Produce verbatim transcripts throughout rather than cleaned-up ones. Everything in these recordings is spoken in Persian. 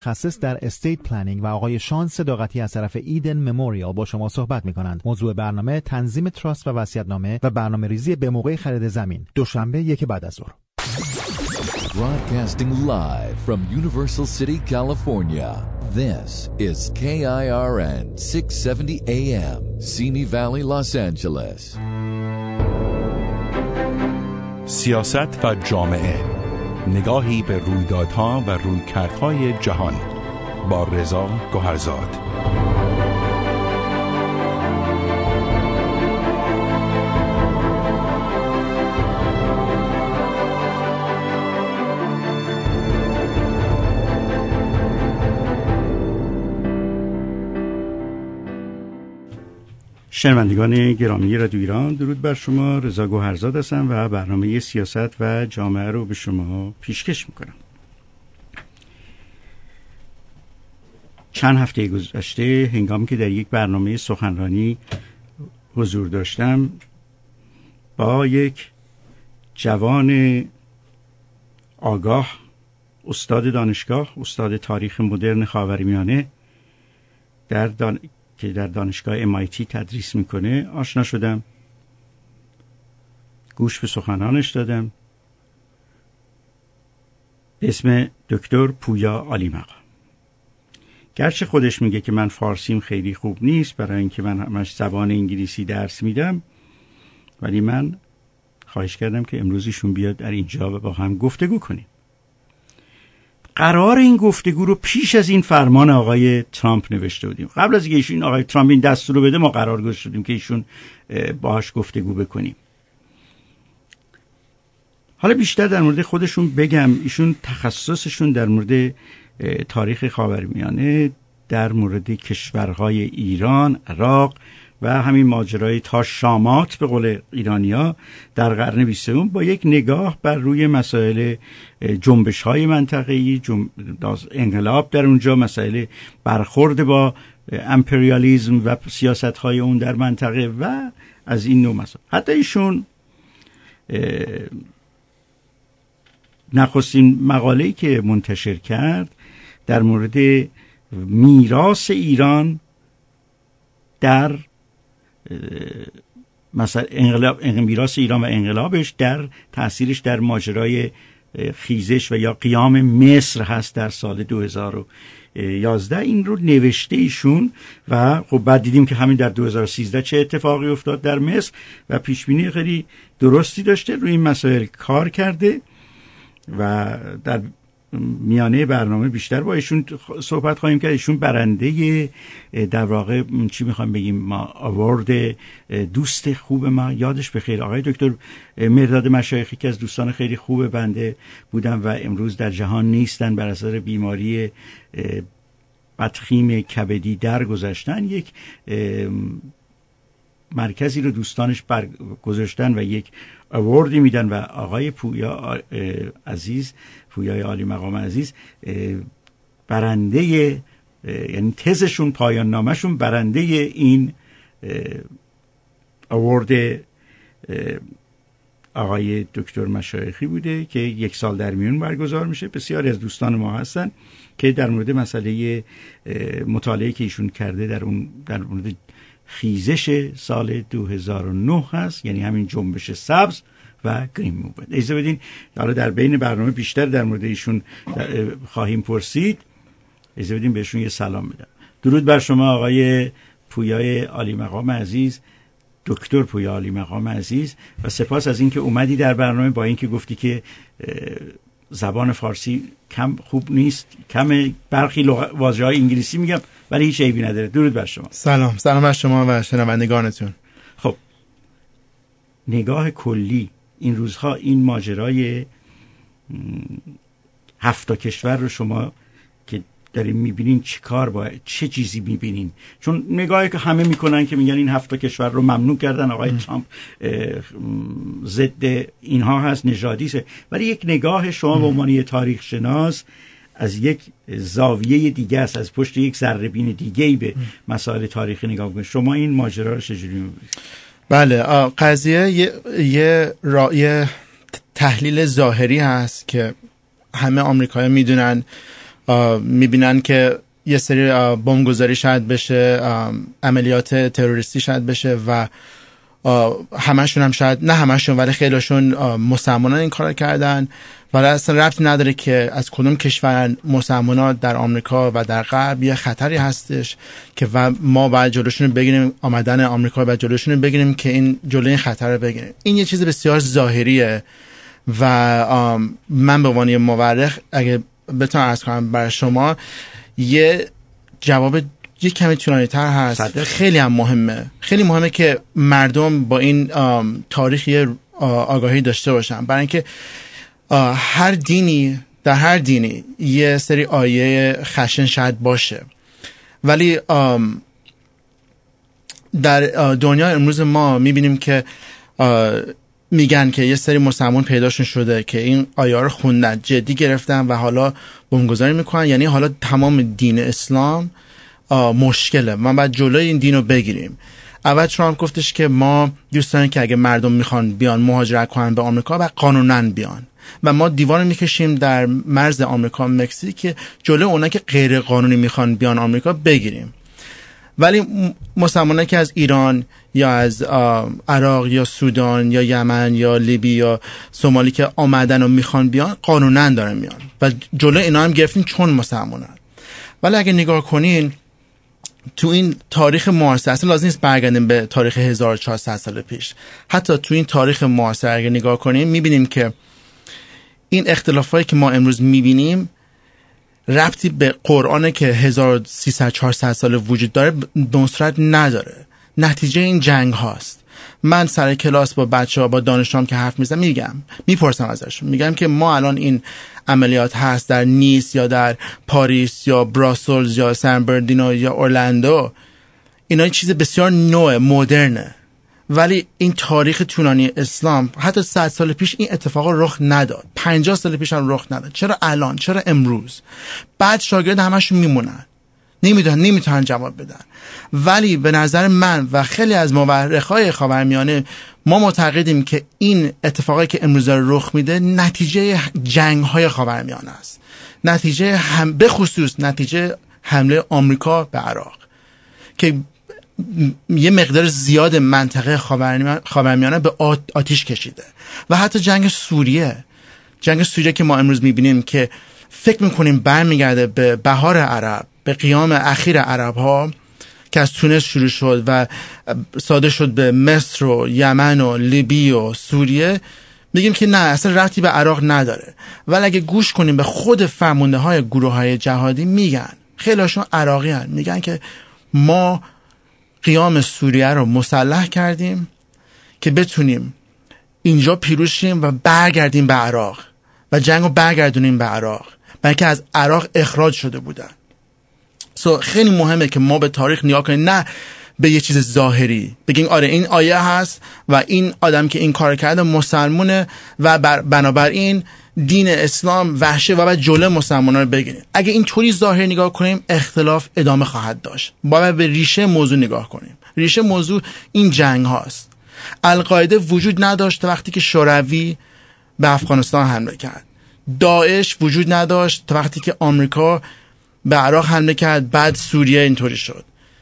متخصص در استیت پلنینگ و آقای شان صداقتی از طرف ایدن مموریال با شما صحبت می‌کنند. موضوع برنامه تنظیم تراست و وصیت‌نامه و برنامه‌ریزی به موقع خرید زمین. دوشنبه یک بعد از ظهر. Broadcasting live from Universal City, California. This is K I R N six seventy A M, Simi Valley, Los Angeles. سیاست و جامعه، نگاهی به رویدادها و رویکردهای جهان با رضا گوهرزاد. شنوندگان گرامی رادیو ایران، درود بر شما. رضا گوهرزاد هستم و برنامه سیاست و جامعه رو به شما پیشکش میکنم. چند هفته گذشته هنگامی که در یک برنامه سخنرانی حضور داشتم، با یک جوان آگاه، استاد دانشگاه، استاد تاریخ مدرن خاورمیانه در دان... که در دانشگاه ام آی تی تدریس میکنه آشنا شدم. گوش به سخنانش دادم. اسم دکتر پویا عالیمقام. گرچه خودش میگه که من فارسیم خیلی خوب نیست برای اینکه من همش زبان انگلیسی درس میدم، ولی من خواهش کردم که امروز ایشون بیاد در اینجا و با هم گفتگو کنیم. قرار این گفتگو رو پیش از این فرمان آقای ترامپ نوشته بودیم. قبل از اینکه ایشون آقای ترامپ این دستور رو بده، ما قرار گذاشته بودیم که ایشون باهاش گفتگو بکنیم. حالا بیشتر در مورد خودشون بگم. ایشون تخصصشون در مورد تاریخ خاورمیانه، در مورد کشورهای ایران، عراق و همین ماجرای تا شامات به قول ایرانی‌ها در قرن بیستم با یک نگاه بر روی مسائل جنبش‌های منطقه‌ای، جنب... انقلاب در اونجا، مسائل برخورد با امپریالیسم و سیاست‌های اون در منطقه و از این نوع مسائل. حتی ایشون نخستین مقاله‌ای که منتشر کرد در مورد میراث ایران در مثلا انقلاب، میراث ایران و انقلابش در تأثیرش در ماجرای خیزش و یا قیام مصر هست در سال دو هزار و یازده. این رو نوشته ایشون و خب بعد دیدیم که همین در دو هزار و سیزده چه اتفاقی افتاد در مصر و پیشبینی خیلی درستی داشته، روی این مسائل کار کرده و در میانه برنامه بیشتر با ایشون صحبت خواهیم کرد. ایشون برنده در واقع چی میخوام بگیم ما آورد دوست خوب ما، یادش بخیر، آقای دکتر مرداد مشایخی که از دوستان خیلی خوب بنده بودن و امروز در جهان نیستن، بر اثر بیماری بدخیم کبدی درگذشتن. یک مرکزی رو دوستانش برگذاشتن و یک اواردی میدن و آقای پویا عزیز، پویای عالی مقام عزیز، برنده، یعنی تزشون، پایان نامشون برنده این اوارد آقای دکتر مشایخی بوده که یک سال در میون برگزار میشه. بسیاری از دوستان ما هستن که در مورد مسئله مطالعه که ایشون کرده در اون در مورد خیزش سال دو هزار و نه هست، یعنی همین جنبش سبز و گرین موومنت. اجازه بدین حالا در بین برنامه بیشتر در مورد ایشون خواهیم پرسید. اجازه بدین بهشون یه سلام بدم. درود بر شما آقای پویای عالی مقام عزیز، دکتر پویا عالی مقام عزیز، و سپاس از اینکه اومدی در برنامه، با اینکه گفتی که زبان فارسی کم خوب نیست، کم برخی واژه‌های انگلیسی میگم، ولی هیچ عیبی نداره. درود بر شما. سلام، سلام بر شما و شنوندگانتون. خب نگاه کلی این روزها این ماجرای هفت تا کشور رو شما که دارین میبینین چی کار باید، چه چیزی میبینین؟ چون نگاهی که همه میکنن که میگن این هفت تا کشور رو ممنوع کردن، آقای ترامپ ضد اینها هست، نژادیسه، ولی یک نگاه شما به عنوان تاریخ شناس از یک زاویه دیگه است، از پشت یک ذره‌بین دیگه‌ای به مسائل تاریخی نگاه کنید. شما این ماجرا رو چجوری می‌بینید؟ بله، قضیه یه یه, را... یه تحلیل ظاهری هست که همه آمریکایی‌ها میدونن میبینن که یه سری بمبگذاری شاید بشه، عملیات تروریستی شاید بشه و همشون هم شاید نه همشون ولی خیلیشون مسلمانان این کار کردن، ولی اصلا ربطی نداره که از کدوم کشور مسلمانان در آمریکا و در غرب یه خطری هستش که و ما باید جلوشون رو بگیریم، آمدن آمریکا باید جلوشون رو بگیریم که این جلوی این خطر رو بگیریم. این یه چیز بسیار ظاهریه و من به عنوان مورخ اگه بتونم عرض کنم برای شما یه جواب یه کمی طولانی تر هست، صدق. خیلی هم مهمه، خیلی مهمه که مردم با این تاریخی آگاهی داشته باشن، برای اینکه هر دینی در هر دینی یه سری آیه خشن شاید باشه، ولی در دنیا امروز ما میبینیم که میگن که یه سری مسلمان پیداشون شده که این آیه رو خوندن، جدی گرفتن و حالا بمبگذاری میکنن، یعنی حالا تمام دین اسلام مشکله، ما باید جلوی این دین رو بگیریم. اول ترامپ گفتش که ما دوست داریم که اگه مردم میخوان بیان مهاجرت کنن به آمریکا و قانونا بیان و ما دیوار میکشیم در مرز آمریکا و مکزیک که جلوی اونا که غیر قانونی میخوان بیان آمریکا بگیریم. ولی مسلمانانی که از ایران یا از عراق یا سودان یا یمن یا لیبی یا سومالی که آمدن و میخوان بیان قانونا دارن میان و جلوی اینا هم گرفتیم چون مسلمانن. ولی اگه نگاه کنین تو این تاریخ معاصر، اصلا لازم نیست برگردیم به تاریخ هزار و چهارصد سال پیش، حتی تو این تاریخ معاصر اگه نگاه کنیم میبینیم که این اختلافایی که ما امروز میبینیم ربطی به قرآن که هزار و سیصد چهارصد سال وجود داره به اون صورت نداره، نتیجه این جنگ هاست. من سر کلاس با بچه‌ها با دانشجوام که حرف میزنم میگم میپرسم ازشون، میگم که ما الان این عملیات هست در نیس یا در پاریس یا براسلز یا سن برناردینو یا اورلندو، اینا این چیز بسیار نوع مدرنه، ولی این تاریخ طولانی اسلام حتی صد سال پیش این اتفاق رخ نداد، پنجاه سال پیش هم رخ نداد. چرا الان؟ چرا امروز؟ بعد شاگرد همشون میمونن، نمیدونن نمیتونن جواب بدن. ولی به نظر من و خیلی از مورخای خاورمیانه ما معتقدیم که این اتفاقی که امروز رخ میده نتیجه جنگ‌های خاورمیانه است، نتیجه هم به خصوص نتیجه حمله آمریکا به عراق که یه مقدار زیاد منطقه خاورمیانه به آتیش کشیده و حتی جنگ سوریه، جنگ سوریه که ما امروز میبینیم که فکر میکنیم برمیگرده به بهار عرب، به قیام اخیر عرب ها که از تونس شروع شد و صادر شد به مصر و یمن و لیبی و سوریه، میگیم که نه اصلا ربطی به عراق نداره. ولی اگه گوش کنیم به خود فرمانده های گروه های جهادی میگن، خیلی هاشون عراقی هن، میگن که ما قیام سوریه رو مسلح کردیم که بتونیم اینجا پیروز شیم و برگردیم به عراق و جنگ رو برگردونیم به عراق، بلکه از عراق اخراج شده بودن. سو so, خیلی مهمه که ما به تاریخ نگاه کنیم، نه به یه چیز ظاهری بگیم آره این آیه هست و این آدم که این کار کرده مسلمونه و بنابراین دین اسلام وحشه و بعد جلوی مسلمانان رو بگیریم. اگه این طوری ظاهر نگاه کنیم اختلاف ادامه خواهد داشت. باید به ریشه موضوع نگاه کنیم. ریشه موضوع این جنگ هاست. القاعده وجود نداشت وقتی که شوروی به افغانستان حمله کرد. داعش وجود نداشت تا وقتی که آمریکا به عراق حمله کرد، بعد سوریه اینطوری شد.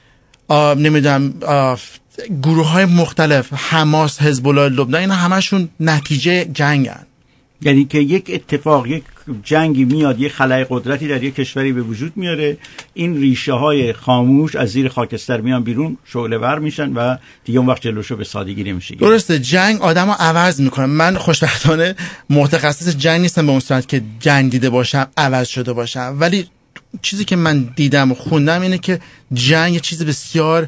نمیدونم گروه های مختلف، حماس، حزب الله لبنان، اینا همشون نتیجه جنگن. یعنی که یک اتفاق، یک جنگی میاد، یک خلای قدرتی در یک کشوری به وجود میاره، این ریشه های خاموش از زیر خاکستر میان بیرون، شعله ور میشن و دیگه اون وقت جلوشو به سادگی نمیشه. درسته، جنگ آدمو عوض میکنه. من خوشبختانه متخصص جنگ نیستم به اون صورت که جنگ دیده باشم، عوض شده باشم، ولی چیزی که من دیدم و خوندم اینه که جنگ یه چیز بسیار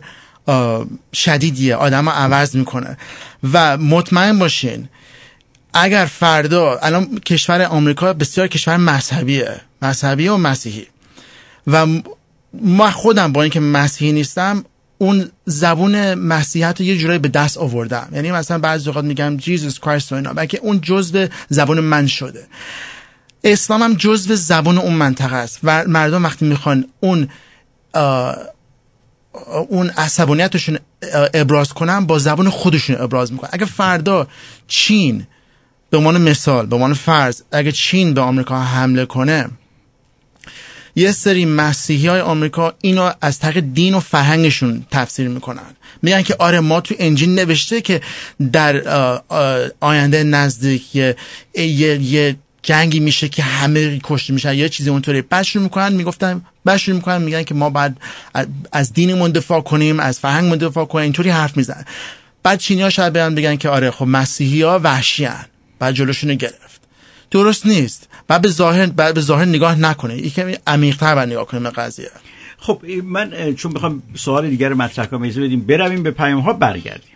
شدیدیه، آدمو عوض میکنه. و مطمئن باشین اگر فردا، الان کشور آمریکا بسیار کشور مذهبیه، مذهبی و مسیحی، و ما خودم با اینکه مسیحی نیستم اون زبون مسیحیت رو یه جورایی به دست آوردم. یعنی مثلا بعضی اوقات میگم جیزوس کرایست و اینا، بلکه اون جزء زبون من شده. اسلام هم جزء زبون اون منطقه است و مردم وقتی میخوان اون اون عصبانیتشون ابراز کنن با زبون خودشون ابراز میکنن. اگه فردا چین به عنوان مثال، به عنوان فرض، اگه چین به آمریکا حمله کنه، یه سری مسیحی های آمریکا اینو از طریق دین و فرهنگشون تفسیر میکنن. میگن که آره ما تو انجیل نوشته که در آینده نزدیک یه, یه, یه جنگی میشه که همه کشته میشن یا چیزی اونطوری. بعد شروع میکنن میگفتن بعد شروع میکنن میگن که ما بعد از دینمون دفاع کنیم، از فرهنگمون دفاع کنیم، اینطوری حرف میزنن. بعد چینی‌ها شاید بیان بگن که آره خب مسیحی‌ها وحشیان، بعد جلوشون گرفت. درست نیست. بعد به ظاهر بعد به ظاهر نگاه نکنه، یکم عمیق‌تر بعد نگاه کنیم به قضیه. خب من چون بخوام سوال دیگر رو مطرح کنم اجازه بدیم برویم به پیام‌ها برگردیم.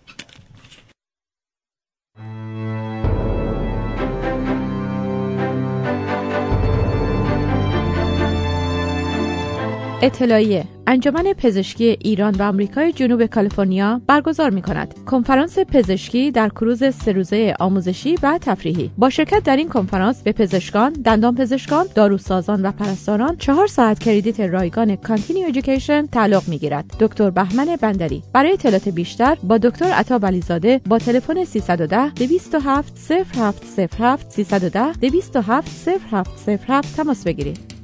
اطلاعیه: انجمن پزشکی ایران و آمریکای جنوب کالیفرنیا برگزار می‌کند کنفرانس پزشکی در کروز سه روزه آموزشی و تفریحی. با شرکت در این کنفرانس به پزشکان، دندانپزشکان، داروسازان و پرستاران چهار ساعت کردیت رایگان کانتینیو ادویکیشن تعلق می‌گیرد. دکتر بهمن بندری. برای اطلاعات بیشتر با دکتر عطا علیزاده با تلفن سیصد و ده دویست و هفت صفر هفت صفر هفت سیصد و ده دویست و هفت صفر هفت صفر هفت تماس بگیرید.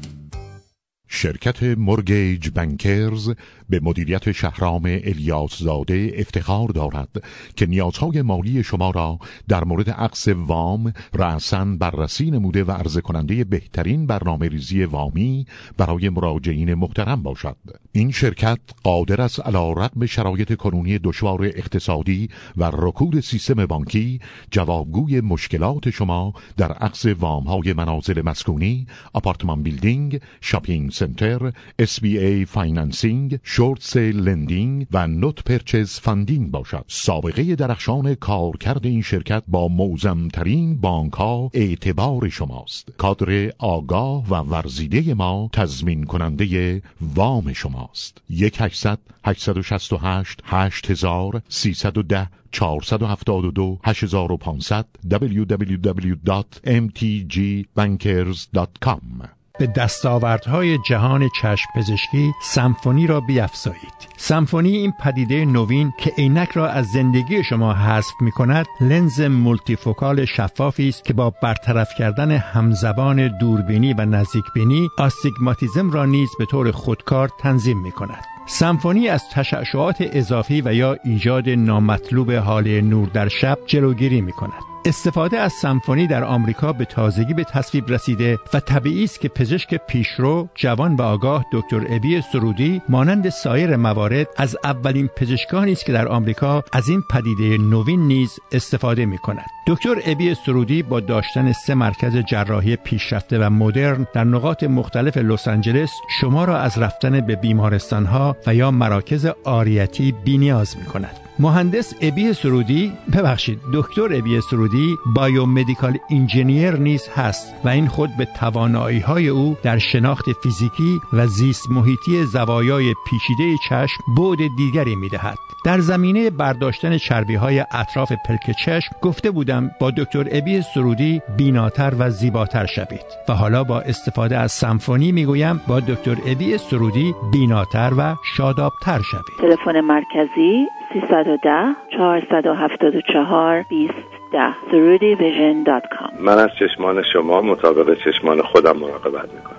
شرکت مورگیج بانکرز به مدیریت شهرام الیاس زاده افتخار دارد که نیازهای مالی شما را در مورد عقد وام رأساً بررسی نموده و عرضه کننده بهترین برنامه ریزی وامی برای مراجعین محترم باشد. این شرکت قادر است علی رغم شرایط کنونی دشوار اقتصادی و رکود سیستم بانکی جوابگوی مشکلات شما در عقد وام‌های منازل مسکونی، آپارتمان بیلدینگ، شاپینگ سنتر، اس بی ای فایننسینگ، شورت سیل لندینگ و نوت پرچز فاندینگ باشد. سابقه درخشان کارکرد این شرکت با معظم‌ترین بانک‌ها اعتبار شماست. کادر آگاه و ورزیده ما تضمین کننده وام شماست. یک هشتصد هشتصد و شصت و هشت هشت هزار سیصد و ده چهارصد و هفتاد و دو هشت هزار و پانصد دبلیو دبلیو دبلیو دات ام تی جی بانکرز دات کام. به دستاوردهای جهان چشم پزشکی سمفونی را بیفزایید. سمفونی این پدیده نوین که عینک را از زندگی شما حذف می‌کند، لنز مولتیفوکال شفافی است که با برطرف کردن همزبان دوربینی و نزدیکبینی آستیگماتیسم را نیز به طور خودکار تنظیم می‌کند. سمفونی از تشعشعات اضافی و یا ایجاد نامطلوب حال نور در شب جلوگیری می‌کند. استفاده از سمفونی در آمریکا به تازگی به تصویب رسیده و طبیعی است که پزشک پیشرو، جوان و آگاه دکتر ابی سرودی مانند سایر موارد از اولین پزشکانی است که در آمریکا از این پدیده نوین نیز استفاده می‌کند. دکتر ابی سرودی با داشتن سه مرکز جراحی پیشرفته و مدرن در نقاط مختلف لس آنجلس شما را از رفتن به بیمارستان‌ها و یا مراکز عاریتی بی‌نیاز می‌کند. مهندس ابی سرودی ببخشید دکتر ابی سرودی بایومدیکال انجینیر نیز هست و این خود به توانایی‌های او در شناخت فیزیکی و زیست محیطی زوایای پیچیده چشم بعد دیگری می‌دهد. در زمینه برداشتن چربی‌های اطراف پلک چشم گفته بودم با دکتر ابی سرودی بیناتر و زیباتر شوید و حالا با استفاده از سمفونی میگویم با دکتر ابی سرودی بیناتر و شادابتر شوید. تلفن مرکزی سیصد و ده چهارصد و هفتاد و چهار بیست ده سرودی ویژن دات کام. من از چشمان شما مطابق چشمان خودم مراقبت میکنم.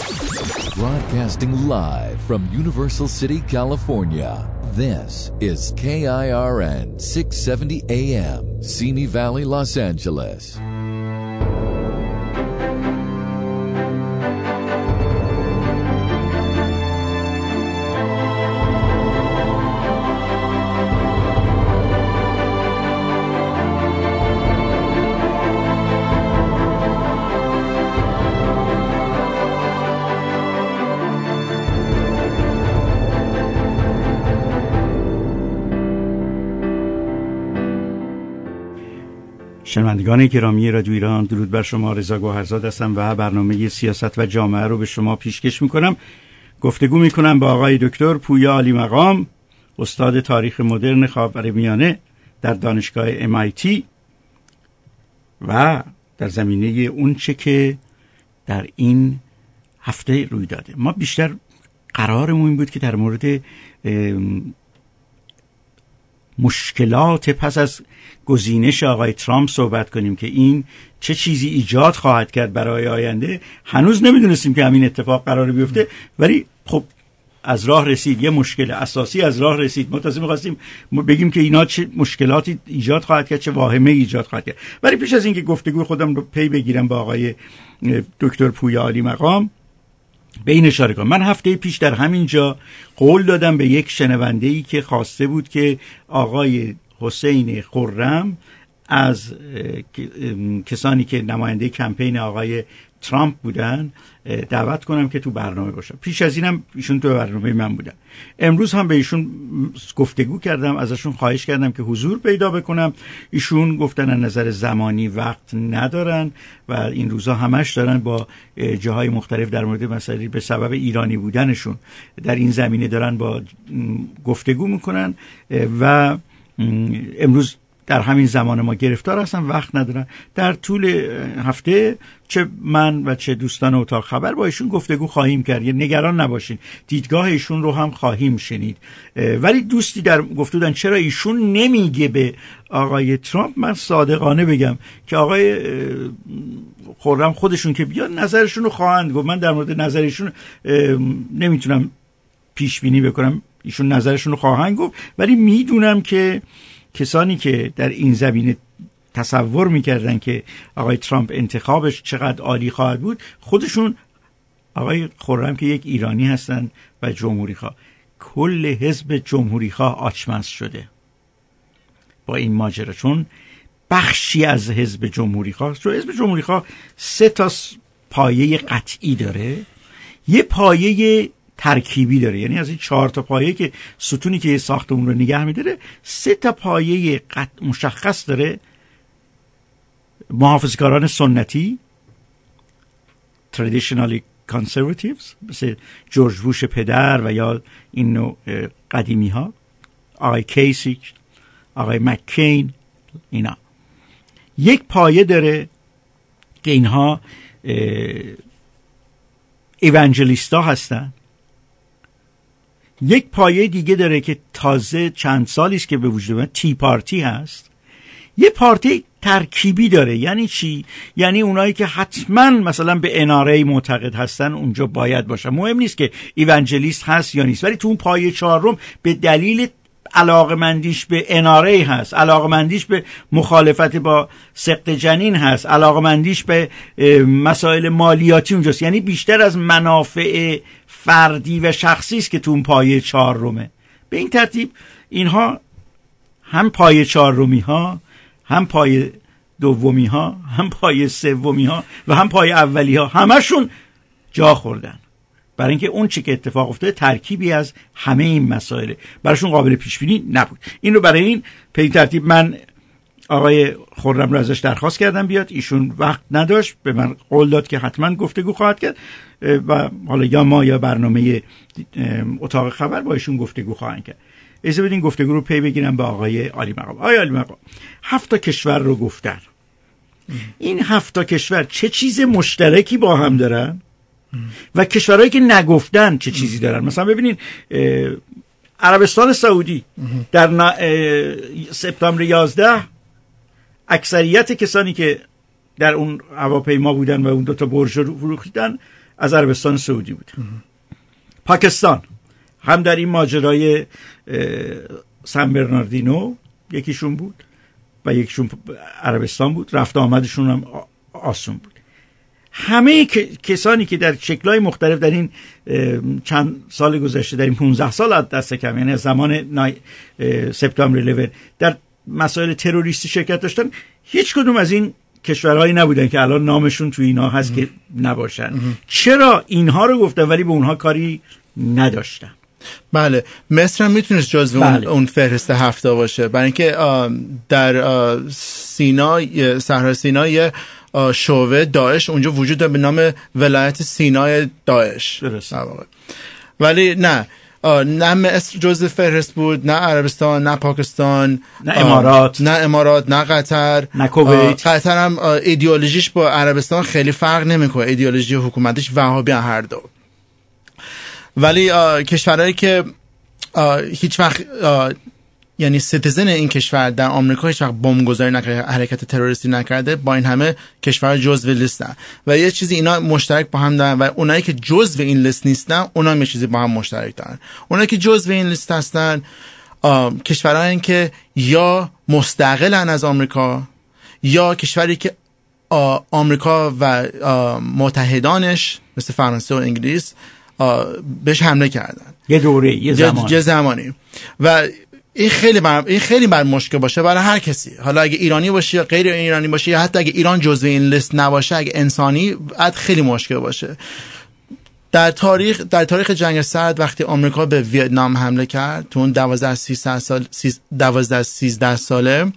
Broadcasting live from Universal City, California. This is K I R N six seventy A M, Simi Valley, Los Angeles. شنوندگان گرامی رادیو ایران، درود بر شما. رضا گوهرزاد هستم و برنامه سیاست و جامعه رو به شما پیشکش میکنم. گفتگو میکنم با آقای دکتر پویا عالی مقام، استاد تاریخ مدرن خاورمیانه در دانشگاه ام آی تی و در زمینه اون چه که در این هفته روی داده. ما بیشتر قرارمون این بود که در مورد مشکلات پس از گزینش آقای ترامپ صحبت کنیم که این چه چیزی ایجاد خواهد کرد برای آینده، هنوز نمیدونستیم که همین اتفاق قراره بیفته، ولی خب از راه رسید. یه مشکل اساسی از راه رسید. ما تازه می‌خواستیم بگیم که اینا چه مشکلاتی ایجاد خواهد کرد، چه واهمه ایجاد خواهد کرد. ولی پیش از اینکه گفتگو خودم رو پی بگیرم با آقای دکتر پویا عالی مقام، به این اشاره کنم. من هفته پیش در همین جا قول دادم به یک شنونده‌ای که خواسته بود که آقای حسین خرم از کسانی که نماینده کمپین آقای ترامپ بودن دعوت کنم که تو برنامه باشه. پیش از اینم ایشون تو برنامه من بودن. امروز هم به ایشون گفتگو کردم، ازشون خواهش کردم که حضور پیدا بکنم. ایشون گفتن از نظر زمانی وقت ندارن و این روزا همش دارن با جاهای مختلف در مورد مسائلی به سبب ایرانی بودنشون در این زمینه دارن با گفتگو میکنن و امروز در همین زمان ما گرفتار هستن، وقت ندارن. در طول هفته چه من و چه دوستان اتاق خبر با ایشون گفتگو خواهیم کرد. یه نگران نباشین، دیدگاه ایشون رو هم خواهیم شنید. ولی دوستی در گفتگو دادن چرا ایشون نمیگه به آقای ترامپ. من صادقانه بگم که آقای خرم خودشون که بیان نظرشون رو خواهند گفت. من در مورد نظرشون نمیتونم پیش بینی بکنم، ایشون نظرشون رو خواهند گفت، ولی میدونم که کسانی که در این زمینه تصور میکردن که آقای ترامپ انتخابش چقدر عالی خواهد بود، خودشون آقای خرم که یک ایرانی هستن و جمهوری خواه، کل حزب جمهوری خواه آچمز شده با این ماجرا، چون بخشی از حزب جمهوری خواه، چون حزب جمهوری خواه سه تا پایه قطعی داره، یه پایه ترکیبی داره، یعنی از این چهار تا پایه که ستونی که ساختمون رو نگه می‌داره، سه تا پایه قطع مشخص داره. محافظه‌کاران سنتی traditionally conservatives مثل جورج بوش پدر و یا این نوع قدیمی ها، آقای کیسیچ، آقای مککین، اینا. یک پایه داره که اینها ایوانجلیستا هستن. یک پایه دیگه داره که تازه چند سالی است که به وجود اومد، تی پارتی هست. یه پارتی ترکیبی داره. یعنی چی؟ یعنی اونایی که حتما مثلا به ان آر ای معتقد هستن اونجا باید باشن، مهم نیست که ایوانجلیست هست یا نیست، ولی تو اون پایه چهارم به دلیل علاقمندیش به ان آر ای هست، علاقمندیش به مخالفت با سقط جنین هست، علاقمندیش به مسائل مالیاتی اونجاست. یعنی بیشتر از منافع فردی و شخصی است که تو اون پایه چهارمه. به این ترتیب اینها هم پایه چهارمی ها، هم پایه دومی ها، هم پایه سومی ها و هم پایه اولی ها، همشون جا خوردن، برای اینکه اون چی که اتفاق افتاده ترکیبی از همه این مسائل، براشون قابل پیش بینی نبود. این رو برای این به این ترتیب من آقای خرم رو ازش درخواست کردم بیاد. ایشون وقت نداشت، به من قول داد که حتما گفتگو خواهد کرد و حالا یا ما یا برنامه اتاق خبر با ایشون گفتگو خواهند کرد. اجازه بدین گفتگو رو پی بگیرم با آقای عالی مقام. آقای عالی مقام، هفت تا کشور رو گفتن. این هفت تا کشور چه چیز مشترکی با هم دارن و کشورهایی که نگفتن چه چیزی دارن؟ مثلا ببینین عربستان سعودی در سپتامبر یازده اکثریت کسانی که در اون هواپیما بودن و اون دو تا برج رو فروختن از عربستان سعودی بود. پاکستان هم در این ماجرای سن برناردینو یکیشون بود و یکیشون عربستان بود، رفت آمدشون هم آسون بود. همه کسانی که در شکل‌های مختلف در این چند سال گذشته، در این پانزده سال دست کم، یعنی از زمان سپتامبر یازده در مسائل تروریستی شرکت داشتن، هیچ کدوم از این کشورهایی نبودن که الان نامشون تو اینا هست که نباشن. چرا اینها رو گفتن ولی به اونها کاری نداشتن؟ بله، مصر هم میتونست جزو بله. اون, اون فهرست هفته باشه، برای اینکه در سینای، صحرای سینای یه شعبه داعش اونجا وجود داره به نام ولایت سینای داعش. درست. ولی نه نه مصر جزو فهرست بود، نه عربستان، نه پاکستان، نه امارات، نه امارات، نه قطر، نه کویت. قطر هم ایدئولوژیش با عربستان خیلی فرق نمیکنه، ایدئولوژی حکومتش وهابی هر دو. ولی کشورهایی که هیچ وقت یعنی سیتیزن این کشور در آمریکا هیچ وقت بمبگذاری نکرده، حرکت تروریستی نکرده، با این همه کشور جزو لیستن و یه چیزی اینا مشترک با هم دارن و اونایی که جزو این لیست نیستن اونا هم یه چیزی با هم مشترک دارن. اونایی که جزو این لیست هستن کشورهایی که یا مستقلن از آمریکا یا کشوری که آمریکا و متحدانش مثل فرانسه و انگلیس بهش حمله کردن یه دوره یه زمانی یه زمانی و این خیلی بر این خیلی بر مشکل باشه برای هر کسی، حالا اگه ایرانی باشه یا غیر ایرانی باشه یا حتی اگه ایران جزو این لیست نباشه، اگه انسانی عد خیلی مشکل باشه. در تاریخ در تاریخ جنگ سرد وقتی آمریکا به ویتنام حمله کرد تو اون دوازده سیزده سال دوازده سیزده ساله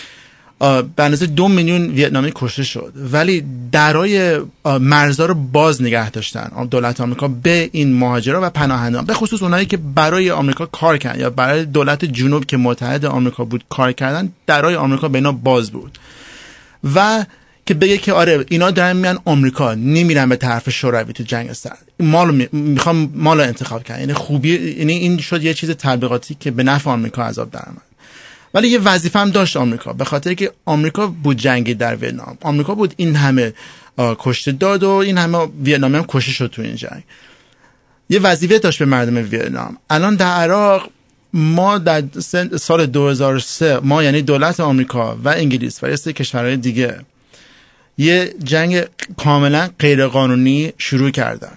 به اندازه دو میلیون ویتنامی کشته شد، ولی درای مرزها رو باز نگه داشتن دولت آمریکا به این مهاجرا و پناهندگان، به خصوص اونایی که برای آمریکا کار کردن یا برای دولت جنوب که متحد آمریکا بود کار کردن، درای آمریکا به اینا باز بود و که بگه که آره اینا دارن میان آمریکا، نمیرن به طرف شوروی تو جنگ سرد، مالو می... میخوام مالو انتخاب کنن. یعنی خوبی، یعنی این شد یه چیز تبلیغاتی که به نفع آمریکا عذاب درآمد. ولی یه وظیفه هم داشت آمریکا، به خاطر که آمریکا بود جنگی در ویتنام، آمریکا بود این همه کشته داد و این همه ویتنامی هم کشته شد تو این جنگ. یه وظیفه داشت به مردم ویتنام. الان در عراق ما در سال دو هزار و سه ما یعنی دولت آمریکا و انگلیس و یه سری کشورهای دیگه یه جنگ کاملا غیر قانونی شروع کردن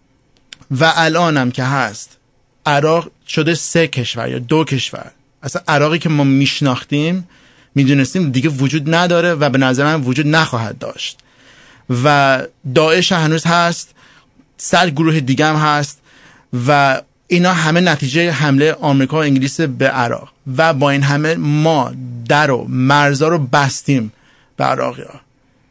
و الان هم که هست عراق شده سه کشور یا دو کشور. اصلا عراقی که ما میشناختیم میدونستیم دیگه وجود نداره و به نظر من وجود نخواهد داشت و داعش هنوز هست، صد گروه دیگه هم هست و اینا همه نتیجه حمله آمریکا و انگلیس به عراق و با این همه ما در و مرزا رو بستیم به عراقی ها.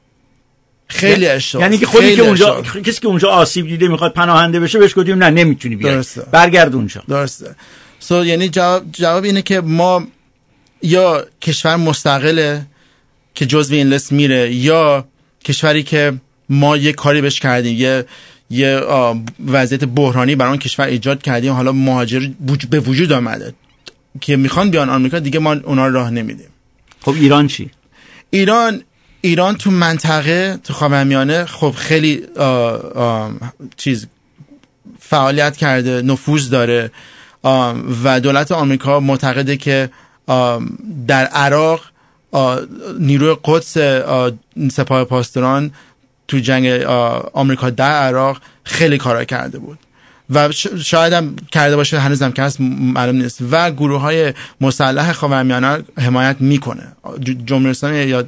خیلی اشتباه. یعنی که خودی که اونجا کسی که اونجا آسیب دیده میخواد پناهنده بشه بهش گفتیم نه نمیتونی بیای، برگرد اونجا. درسته. سو so, یعنی جواب جواب اینه که ما یا کشور مستقله که جزو این لیست میره یا کشوری که ما یه کاری بهش کردیم، یه یه وضعیت بحرانی برای اون کشور ایجاد کردیم، حالا مهاجر به وجود آمده که میخوان بیان آمریکا، دیگه ما اونا رو راه نمیدیم. خب ایران چی؟ ایران ایران تو منطقه تو خاورمیانه خب خیلی آه آه چیز فعالیت کرده، نفوذ داره و دولت آمریکا معتقده که در عراق نیروی قدس سپاه پاسداران تو جنگ آمریکا در عراق خیلی کارا کرده بود و شاید هم کرده باشه، هنوز هم که هست معلوم نیست و گروه های مسلح خاورمیانه حمایت میکنه. جمهوری اسلامی یا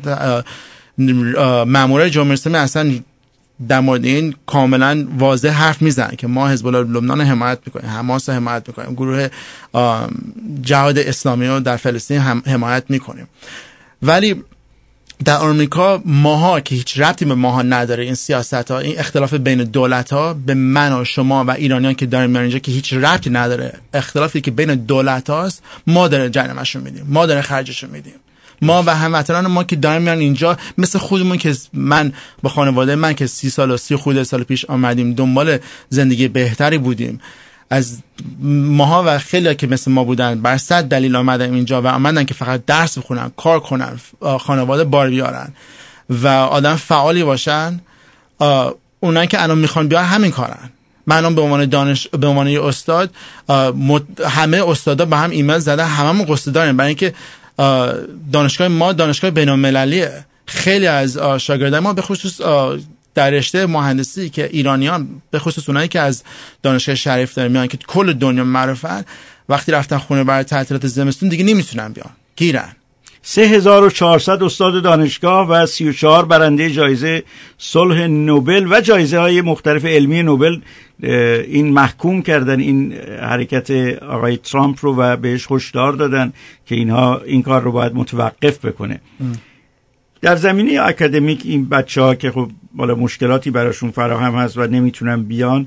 مامورای جمهوری اسلامی اصلا در مورد این کاملا واضح حرف میزنن که ما حزب الله لبنان حمایت میکنیم، حماس حمایت میکنیم، گروه جهاد اسلامی رو در فلسطین هم حمایت میکنیم. ولی در آمریکا ماها که هیچ ربطی به ماها نداره، این سیاست ها، این اختلاف بین دولت ها به من و شما و ایرانیان که داریم میان اینجا که هیچ ربطی نداره، اختلافی که بین دولت هاست، ما داره جریمه‌شو میدیم، ما داره خرجشو میدیم. ما و هموطنان ما که داریم میان اینجا مثل خودمون که من با خانواده من که سی سال و سی خورده سال پیش آمدیم دنبال زندگی بهتری بودیم، از ماها و خیلی که مثل ما بودن بر صد دلیل آمدن اینجا و آمدن که فقط درس بخونن، کار کنن، خانواده بار بیارن و آدم فعالی باشن. اونایی که الان میخوان بیان همین کارن. من الان به عنوان دانش به عنوان یه استاد، همه استادا با هم ایمیل زدن، هممون قصد داریم برای اینکه دانشگاه ما دانشگاه بین‌المللیه. خیلی از شاگردای ما به خصوص در رشته مهندسی که ایرانیان، به خصوص اونایی که از دانشگاه شریف دارن میان که کل دنیا معروفن، وقتی رفتن خونه برای تعطیلات زمستون دیگه نمیتونن بیان، گیرن. سه هزار و چهارصد استاد دانشگاه و سی و چهار برنده جایزه صلح نوبل و جایزه های مختلف علمی نوبل این محکوم کردن این حرکت آقای ترامپ رو و بهش هشدار دادن که اینها این کار رو باید متوقف بکنه. ام. در زمینه اکادمیک این بچه‌ها که خب بالا مشکلاتی براشون فراهم هست و نمیتونن بیان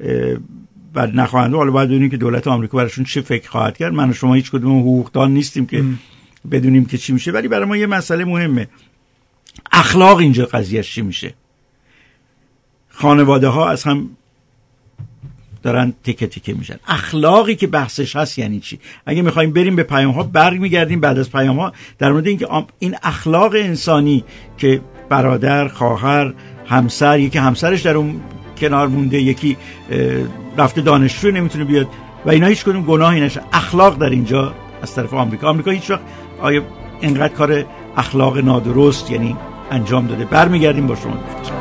و نخواهند، حالا باید ببینیم که دولت آمریکا براشون چه فکر خواهد کرد. من و شما هیچ کدوم حقوقدان نیستیم که ام. بدونیم که چی میشه، ولی برای ما یه مسئله مهمه، اخلاق اینجا قضیه چی میشه. خانواده ها از هم دارن تیکه تیکه میشن. اخلاقی که بحثش هست یعنی چی؟ اگه میخوایم بریم به پیام ها برمیگردیم بعد از پیام ها در مورد اینکه این اخلاق انسانی که برادر، خواهر، همسر، یکی همسرش در اون کنار مونده، یکی رفته دانشجو نمیتونه بیاد و اینا هیچ کدوم گناهی نشه. اخلاق در اینجا از طرف آمریکا آمریکا هیچ وقت آیا اینقدر کار اخلاق نادرست یعنی انجام داده؟ برمیگردیم با شما گفتم.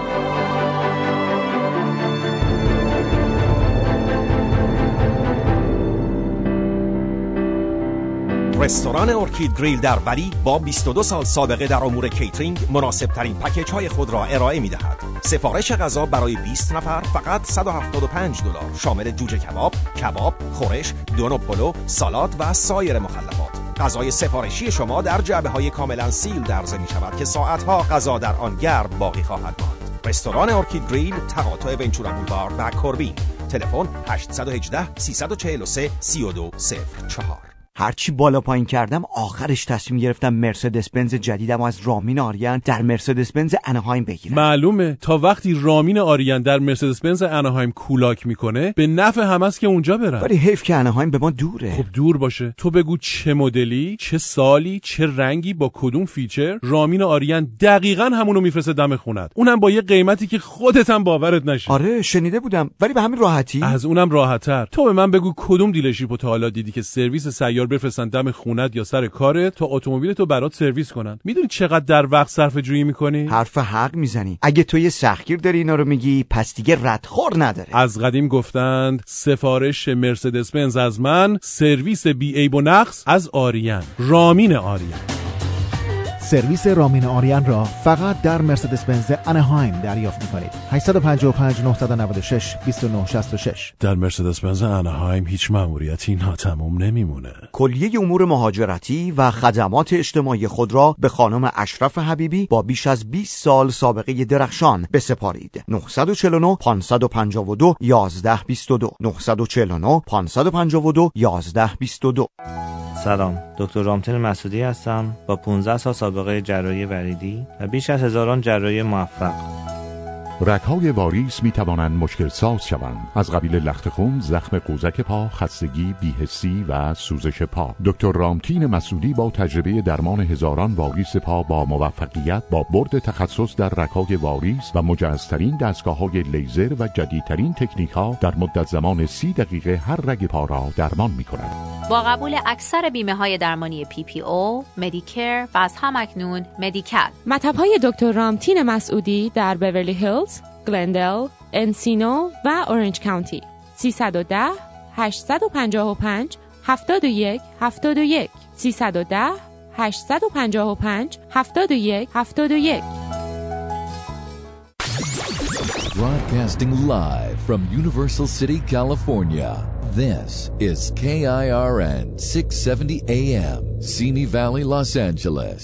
رستوران ارکید گریل در ولی با بیست و دو سال سابقه در امور کیترینگ مناسب ترین پکیج های خود را ارائه می دهد. سفارش غذا برای بیست نفر فقط صد و هفتاد و پنج دلار شامل جوجه کباب، کباب، خورش، دونو پلو، سالاد و سایر مخلفات. غذای سفارشی شما در جعبه های کاملا سیل درزه می شود که ساعتها غذا در آن گرم باقی خواهد ماند. رستوران ارکید گریل تقاطع ونچورا بولوارد و کوربین. تلفن هشت یک هشت سه چهار سه سه دو صفر چهار. هرچی بالا پایین کردم آخرش تصمیم گرفتم مرسدس بنز جدیدم از رامین آریان در مرسدس بنز اناهایم بگیرم. معلومه تا وقتی رامین آریان در مرسدس بنز اناهایم کولاک میکنه به نفع همست که اونجا برن. ولی حیف که اناهایم به ما دوره. خب دور باشه، تو بگو چه مدلی، چه سالی، چه رنگی، با کدوم فیچر، رامین آریان دقیقاً همونو میفرسته دم خونت، اونم با یه قیمتی که خودت هم باورت نشه. آره شنیده بودم، ولی به همین راحتی؟ از اونم راحت‌تر. تو به من بگو کدوم دیلرشیپو تا حالا دیدی که سرویس سیار بفرستن دم خونت یا سر کارت تا اتومبیلتو برات سرویس کنن؟ میدونی چقدر در وقت صرفه جویی میکنی؟ حرف حق میزنی. اگه تو یه سختگیر داری اینا رو میگی پس دیگه ردخور نداره. از قدیم گفتند سفارش مرسدس بنز از من، سرویس بی عیب و نقص از آریان. رامین آریان. سرویس رامین آریان را فقط در مرسدس بنز اناهایم دریافت می‌کنید. هشت پنج پنج نه نه شش دو نه شش شش. در مرسدس بنز اناهایم هیچ مأموریتی ناتمام نمیمونه. کلیه امور مهاجرتی و خدمات اجتماعی خود را به خانم اشرف حبیبی با بیش از بیست سال سابقه درخشان بسپارید. نه چهار نه پنج پنج دو یازده بیست و دو نه چهار نه پنج پنج دو یازده بیست و دو. سلام، دکتر رامتین مسعودی هستم با پانزده سال سابقه جراحی وریدی و بیش از هزاران جراحی موفق. رگ‌های واریس می توانند مشکل ساز شوند، از قبیل لخت خون، زخم قوزک پا، خستگی، بی‌حسی و سوزش پا. دکتر رامتین مسعودی با تجربه درمان هزاران واریس پا با موفقیت با برد تخصص در رگ‌های واریس و مجهزترین دستگاه‌های لیزر و جدیدترین تکنیک‌ها در مدت زمان سی دقیقه هر رگ پا را درمان می‌کند. با قبول اکثر بیمه‌های درمانی پی پی او، مدیکر و از همکنون مدیکل. مطب‌های دکتر رامتین مسعودی در بیورلی هیلز، گلندل، انسینو و اورنج کانتی. سیصد و ده هشتصد و پنجاه و پنج هفتاد و یک هفتاد و یک سیصد و ده هشتصد و پنجاه و پنج هفتاد و یک هفتاد و یک. Broadcasting live from Universal City, California. This is K I R N six seventy A M, Simi Valley, Los Angeles.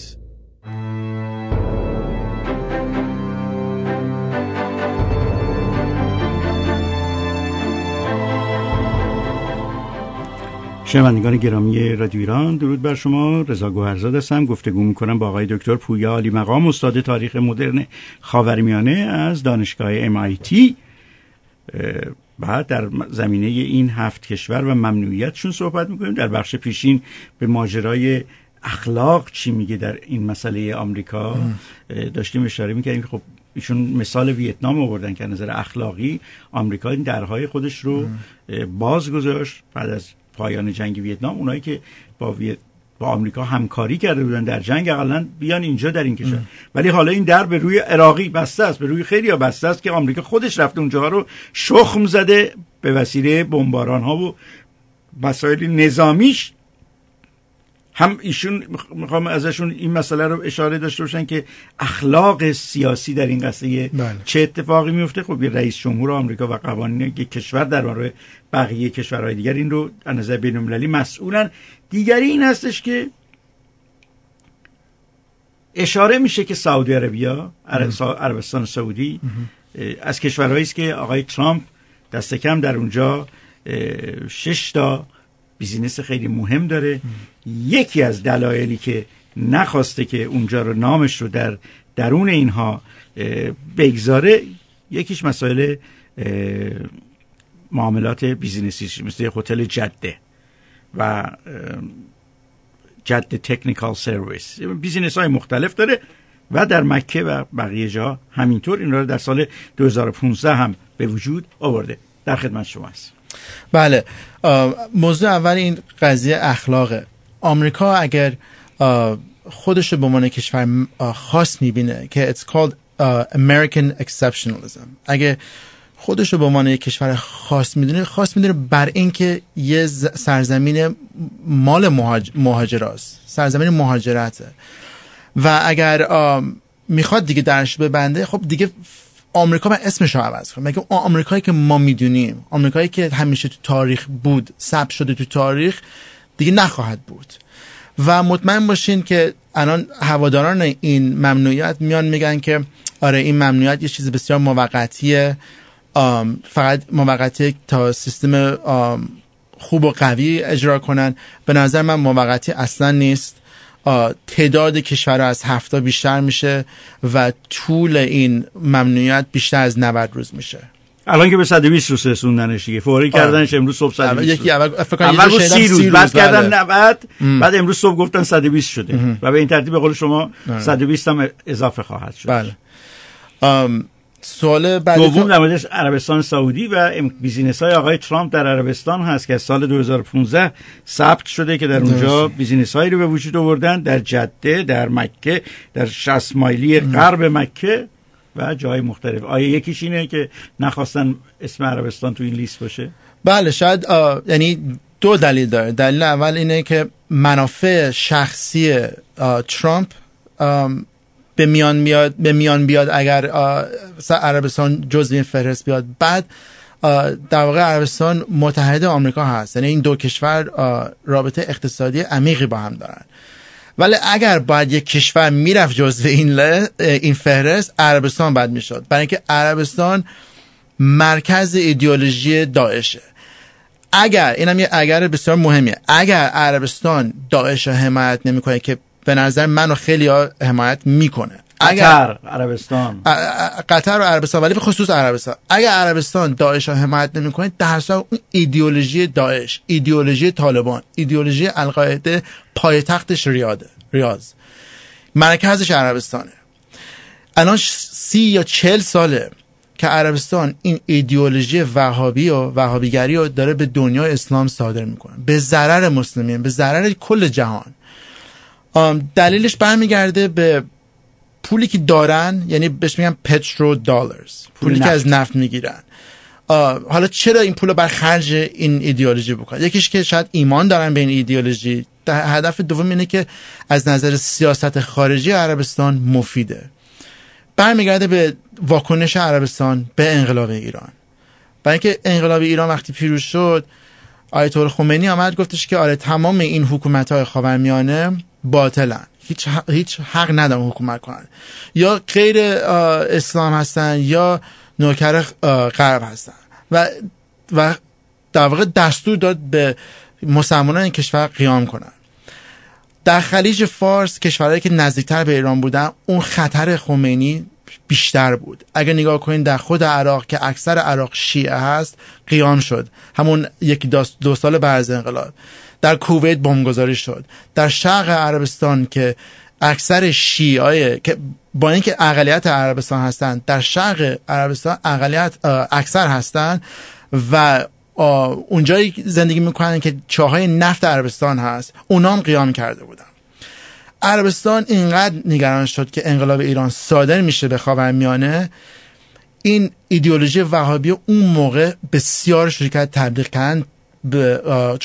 شنوندگان گرامی رادیو ایران، درود بر شما. رضا گوهرزاد هستم. گفتگو می‌کنم با آقای دکتر پویا عالی مقام، استاد تاریخ مدرن خاورمیانه از دانشگاه ام آی تی. بعد در زمینه این هفت کشور و ممنوعیتشون صحبت می‌کنیم. در بخش پیشین به ماجرای اخلاق چی میگه در این مسئله آمریکا داشتیم اشاره می‌کردیم که خب ایشون مثال ویتنام آوردن که از نظر اخلاقی آمریکا این درهای خودش رو باز گذاشت بعد از پایان جنگ ویتنام. اونایی که با ویت... با آمریکا همکاری کرده بودن در جنگ اقلن بیان اینجا در این کشور، ولی حالا این در به روی عراقی بسته است، به روی خیلی‌ها بسته است که آمریکا خودش رفته اونجاها رو شخم زده به وسیله بمباران‌ها و مسائل نظامیش. هم ایشون میخوام ازشون این مسئله رو اشاره داشته باشن که اخلاق سیاسی در این قضیه چه اتفاقی میفته. خب رئیس جمهور آمریکا و قوانین یک کشور در برابر بقیه کشورهای دیگر این رو از نظر بین‌المللی مسئولن. دیگری این هستش که اشاره میشه که سعودی عربیا، عربستان سعودی از کشورهایی است که آقای ترامپ دست کم در اونجا شش تا بیزینس خیلی مهم داره. یکی از دلایلی که نخواسته که اونجا رو نامش رو در درون اینها بگذاره، یکیش مسائل معاملات بیزینسی مثل هتل جده و جده تکنیکال سرویس، بیزینس های مختلف داره و در مکه و بقیه جا همینطور. این رو در سال دو هزار و پانزده هم به وجود آورده. در خدمت شما است. بله، موضوع اول این قضیه اخلاقه. آمریکا اگر خودش به عنوان کشور خاص میبینه که it's called American exceptionalism، اگه خودش رو به عنوان یک کشور خاص میدونه، خاص میدونه بر این که یه سرزمین مال مهاجراست، سرزمین مهاجرته و اگر میخواد دیگه درش ببنده، خب دیگه آمریکا من اسمش رو عوض کنه، مگه آمریکایی که ما میدونیم، آمریکایی که همیشه تو تاریخ بود، ثبت شده تو تاریخ، دیگه نخواهد بود. و مطمئن باشین که الان هواداران این ممنوعیت میان میگن که آره این ممنوعیت یه چیز بسیار موقتیه، فقط موقتیه تا سیستم خوب و قوی اجرا کنن. به نظر من موقتی اصلا نیست. تعداد کشورها از هفته بیشتر میشه و طول این ممنوعیت بیشتر از نود روز میشه. الان که به صد و بیست روز رسوندنش دیگه، فوری کردنش امروز صبح صد و بیست یکی اول فکر اول رو سی روز بعد کردن نود، ام. بعد امروز صبح گفتن صد و بیست شده ام. و به این ترتیب به قول شما ام. صد و بیست هم اضافه خواهد شد. بله. ام سوال بعدی دوم در مورد عربستان سعودی و بیزینس های آقای ترامپ در عربستان هست که از سال دو هزار و پانزده ثبت شده که در اونجا بیزینس هایی رو به وجود آوردن، در جده، در مکه، در شصت مایلی غرب مکه و جای مختلف. آیا یکیش اینه که نخواستن اسم عربستان تو این لیست باشه؟ بله، شاید یعنی دو دلیل داره. دلیل اول اینه که منافع شخصی ترامپ به میان میاد به میان بیاد اگر عربستان جزو این فهرست بیاد. بعد در واقع عربستان متحد آمریکا هست، یعنی این دو کشور رابطه اقتصادی عمیقی با هم دارن. ولی اگر باید یک کشور میرفت جزو این این فهرست، عربستان باید میشد، برای اینکه عربستان مرکز ایدئولوژی داعشه. اگر اینم یه اگر بسیار مهمیه، اگر عربستان داعش رو حمایت نمیکنه که به نظر منو خیلی ها حمایت میکنه، قطر، عربستان، قطر و عربستان، ولی به خصوص عربستان، اگر عربستان داعش رو حمایت نمیکنه، در اصل اون ایدئولوژی داعش، ایدئولوژی طالبان، ایدئولوژی القاعده پایتختش ریاده ریاض، مرکزش عربستانه. الان سی یا چل ساله که عربستان این ایدئولوژی وهابی و وهابیگری رو داره به دنیای اسلام صادر میکنه، به ضرر مسلمین، به ضرر کل جهان. دلیلش برمیگرده به پولی که دارن، یعنی بهش میگن پترو دلارز، پولی که از نفت میگیرن. حالا چرا این پول رو بر خرج این ایدئولوژی بکنن؟ یکیش که شاید ایمان دارن به این ایدئولوژی، هدف دوم اینه که از نظر سیاست خارجی عربستان مفیده. برمیگرده به واکنش عربستان به انقلاب ایران. برای اینکه انقلاب ایران وقتی پیروز شد، آیت الله خمینی آمد گفتش که آره تمام این حکومت‌های خاورمیانه باطلن، هیچ هیچ حق ندارن حکومت کنن، یا غیر اسلام هستن یا نوکر غرب هستن و و در واقع دستور داد به مسلمانان این کشور قیام کنن. در خلیج فارس، کشورهایی که نزدیکتر به ایران بودن، اون خطر خمینی بیشتر بود. اگر نگاه کنین در خود عراق که اکثر عراق شیعه هست، قیام شد همون یکی دو سال بعد از انقلاب. در کویت بمبگذاری شد. در شرق عربستان که اکثر شیعه که با اینکه اقلیت عربستان هستن، در شرق عربستان اقلیت اکثر هستن و اونجایی زندگی میکنن که چاهای نفت عربستان هست، اونام قیام کرده بودن. عربستان اینقدر نگران شد که انقلاب ایران صادر میشه به خاورمیانه، این ایدئولوژی وهابی اون موقع بسیار شرکت تبلیغ کردن به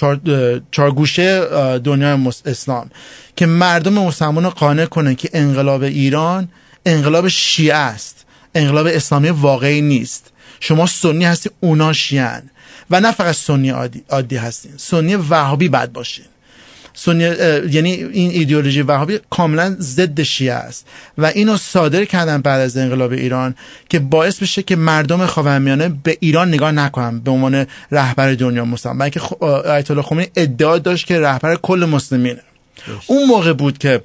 چارگوشه دنیای اسلام که مردم مسلمان رو قانع کنه که انقلاب ایران انقلاب شیعه است، انقلاب اسلامی واقعی نیست. شما سنی هستی، اونا شیعن، و نه فقط سنی عادی, عادی هستین، سنی وهابی بد باشین. سنی یعنی این ایدئولوژی وهابی کاملا ضد شیعه است و اینو صادر کردن بعد از انقلاب ایران که باعث بشه که مردم خاورمیانه به ایران نگاه نکنن به عنوان رهبر دنیا مسلمان، بلکه آیت الله خمینی ادعا داشت که رهبر کل مسلمینه. اون موقع بود که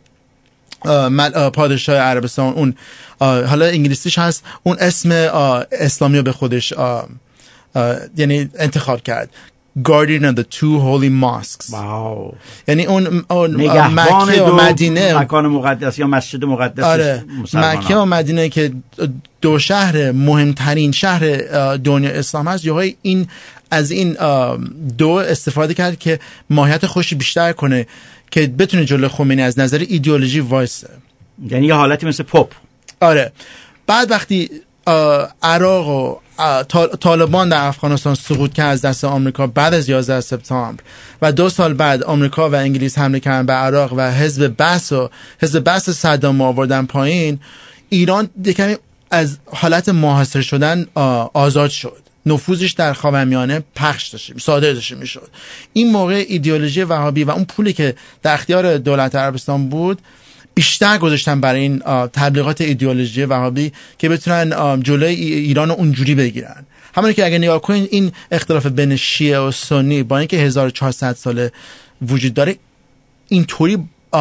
پادشاه عربستان، اون حالا انگلیسیش هست، اون اسم اسلامی رو به خودش یعنی انتخاب کرد Guardian of the two holy mosques. واو. یعنی اون, اون مکه و مدینه، مکان مقدس یا مسجد مقدس. آره. مکه و مدینه که دو شهر مهمترین شهر دنیا اسلام هست، جاهای این از این دو استفاده کرد که ماهیت خوشی بیشتر کنه که بتونه جلوی خمینی از نظر ایدئولوژی وایسه. یعنی یه حالتی مثل پاپ. آره. بعد وقتی عراق و طالبان در افغانستان سقوط کرد از دست آمریکا بعد از یازده سپتامبر و دو سال بعد آمریکا و انگلیس حمله کردن به عراق و حزب بعث و حزب بعث صدام آوردن پایین، ایران کمی از حالت محاصره شدن آزاد شد. نفوذش در خاورمیانه پخش داشته صادر داشته میشد. این موقع ایدئولوژی وهابی و اون پولی که در اختیار دولت عربستان بود بیشتر گذاشتن برای این تبلیغات ایدئولوژی وهابی که بتونن جلوی ایران رو اونجوری بگیرن. همونی که اگه نگاه کنین این اختلاف بین شیعه و سنی با اینکه هزار و چهارصد ساله وجود داره اینطوری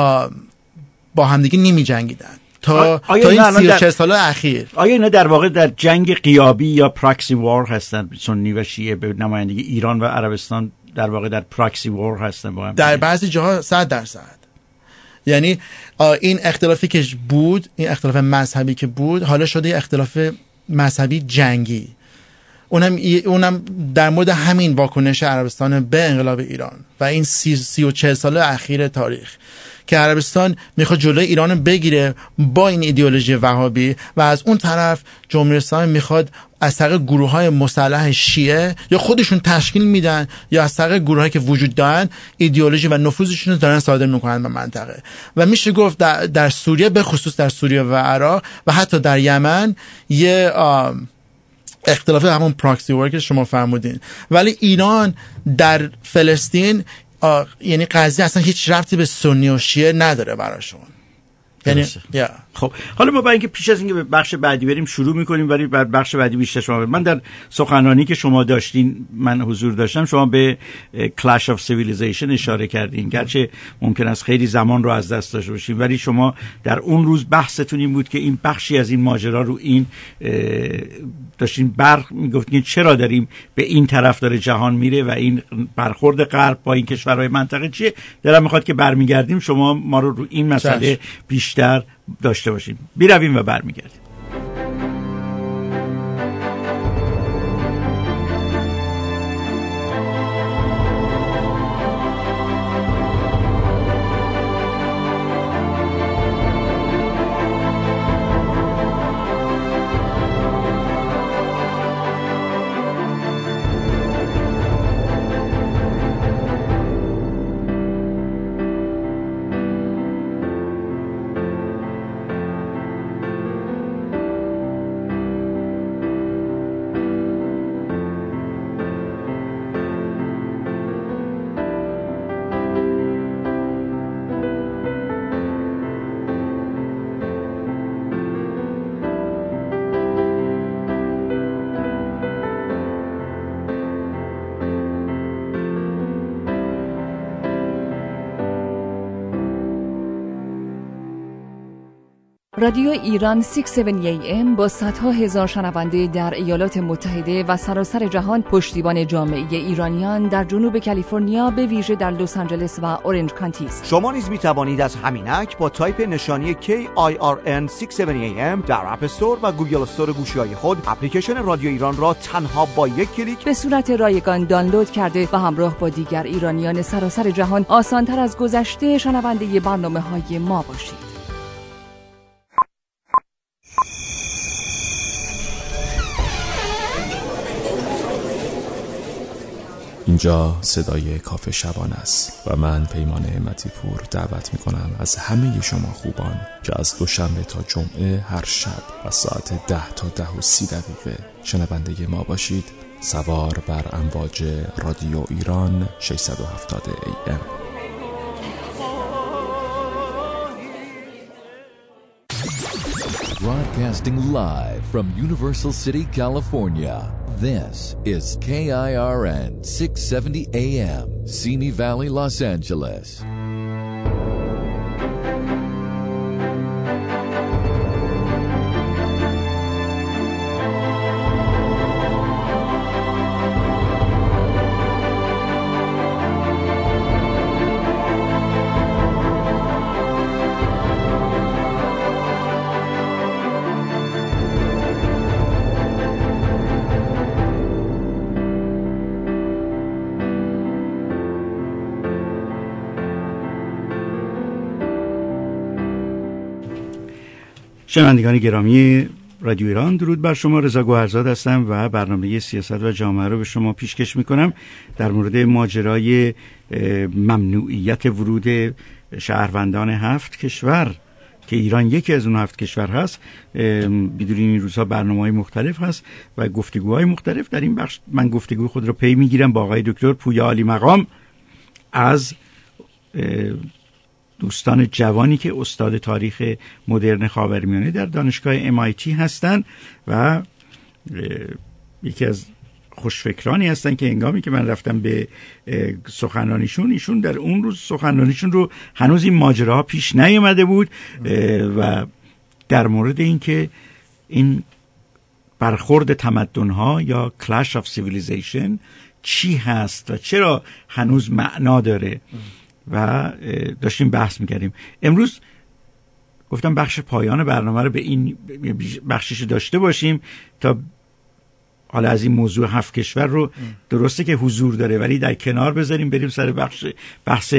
با همدیگه نمی جنگیدن تا تا این سی و چهار سال اخیر. آیا اینا در واقع در جنگ غیابی یا پراکسی وار هستن؟ سنی و شیعه به نمایندگی ایران و عربستان در واقع در پراکسی وار هستن با هم؟ در بعضی جاها صد درصد. یعنی این اختلافی که بود، این اختلاف مذهبی که بود، حالا شده اختلاف مذهبی جنگی. اونم اونم در مورد همین واکنش عربستان به انقلاب ایران و این سی, سی و چهل ساله اخیر تاریخ که عربستان میخواد جلوی ایران بگیره با این ایدئولوژی وهابی و از اون طرف جمهوری اسلامی میخواد از طریق گروه‌های مسلح شیعه یا خودشون تشکیل میدن یا از طریق گروهایی که وجود دارن ایدئولوژی و نفوذشون رو دارن صادر میکنن به منطقه. و میشه گفت در, در سوریه به خصوص در سوریه و عراق و حتی در یمن یه اختلاف همون پراکسی وار که شما فرمودین. ولی ایران در فلسطین یعنی قضیه اصلا هیچ ربطی به سنی و شیعه نداره براشون. یعنی یا خب حالا ما برای اینکه پیش از اینکه به بخش بعدی بریم شروع می‌کنیم، ولی بر بخش بعدی بیشتر شما بریم. من در سخنرانی که شما داشتین من حضور داشتم، شما به کلش آف سیویلیزیشن اشاره کردین، گرچه ممکن است خیلی زمان رو از دست داشته باشیم، ولی شما در اون روز بحثتون این بود که این بخشی از این ماجرا رو این داشتین بر میگفتین چرا داریم به این طرف داره جهان میره و این برخورد غرب با این کشورهای منطقه چیه. دلم میخواد که برمیگردیم شما ما رو رو این مسئله بیشتر داشته باشیم. بیرویم و برمیگردیم. رادیو ایران ششصد و هفتاد ای ام با صدها هزار شنونده در ایالات متحده و سراسر جهان پشتیبان جامعه ایرانیان در جنوب کالیفرنیا به ویژه در لس آنجلس و اورنج کانتی است. شما نیز می توانید از همینک با تایپ نشانی کی آی آر ان ششصد و هفتاد ای ام در اپ استور و گوگل استور گوشی‌های خود اپلیکیشن رادیو ایران را تنها با یک کلیک به صورت رایگان دانلود کرده و همراه با دیگر ایرانیان سراسر جهان آسان‌تر از گذشته شنونده برنامه‌های ما باشید. اینجا صدای کافه شبانه است و من پیمان احمدی پور دعوت میکنم از همه شما خوبان که از دوشنبه تا جمعه هر شب از ساعت ده تا ده و سی دقیقه شنونده ما باشید، سوار بر امواج رادیو ایران ششصد و هفتاد ای ام. Broadcasting live from Universal City, California. This is K I R N six seventy A M, Simi Valley, Los Angeles. شنوندگان گرامی رادیو ایران، درود بر شما. رضا گوهرزاد هستم و برنامه سیاست و جامعه رو به شما پیشکش میکنم در مورد ماجرای ممنوعیت ورود شهروندان هفت کشور که ایران یکی از اون هفت کشور هست. بدونین این روزها برنامه‌های مختلف هست و گفتگوهای مختلف. در این بخش من گفتگوی خود رو پی میگیرم با آقای دکتر پویا عالی مقام از دوستان جوانی که استاد تاریخ مدرن خاورمیانه در دانشگاه ام آی تی هستند و یکی از خوشفکرانی هستن که هنگامی که من رفتم به سخنرانیشون، ایشون در اون روز سخنرانیشون رو هنوز این ماجراها پیش نیامده بود و در مورد این که این برخورد تمدن‌ها یا clash of civilization چی هست و چرا هنوز معنا داره و داشتیم بحث میکردیم. امروز گفتم بخش پایان برنامه رو به این بخشش داشته باشیم تا حالا از این موضوع هفت کشور رو درسته که حضور داره ولی در کنار بذاریم، بریم سر بخش بحث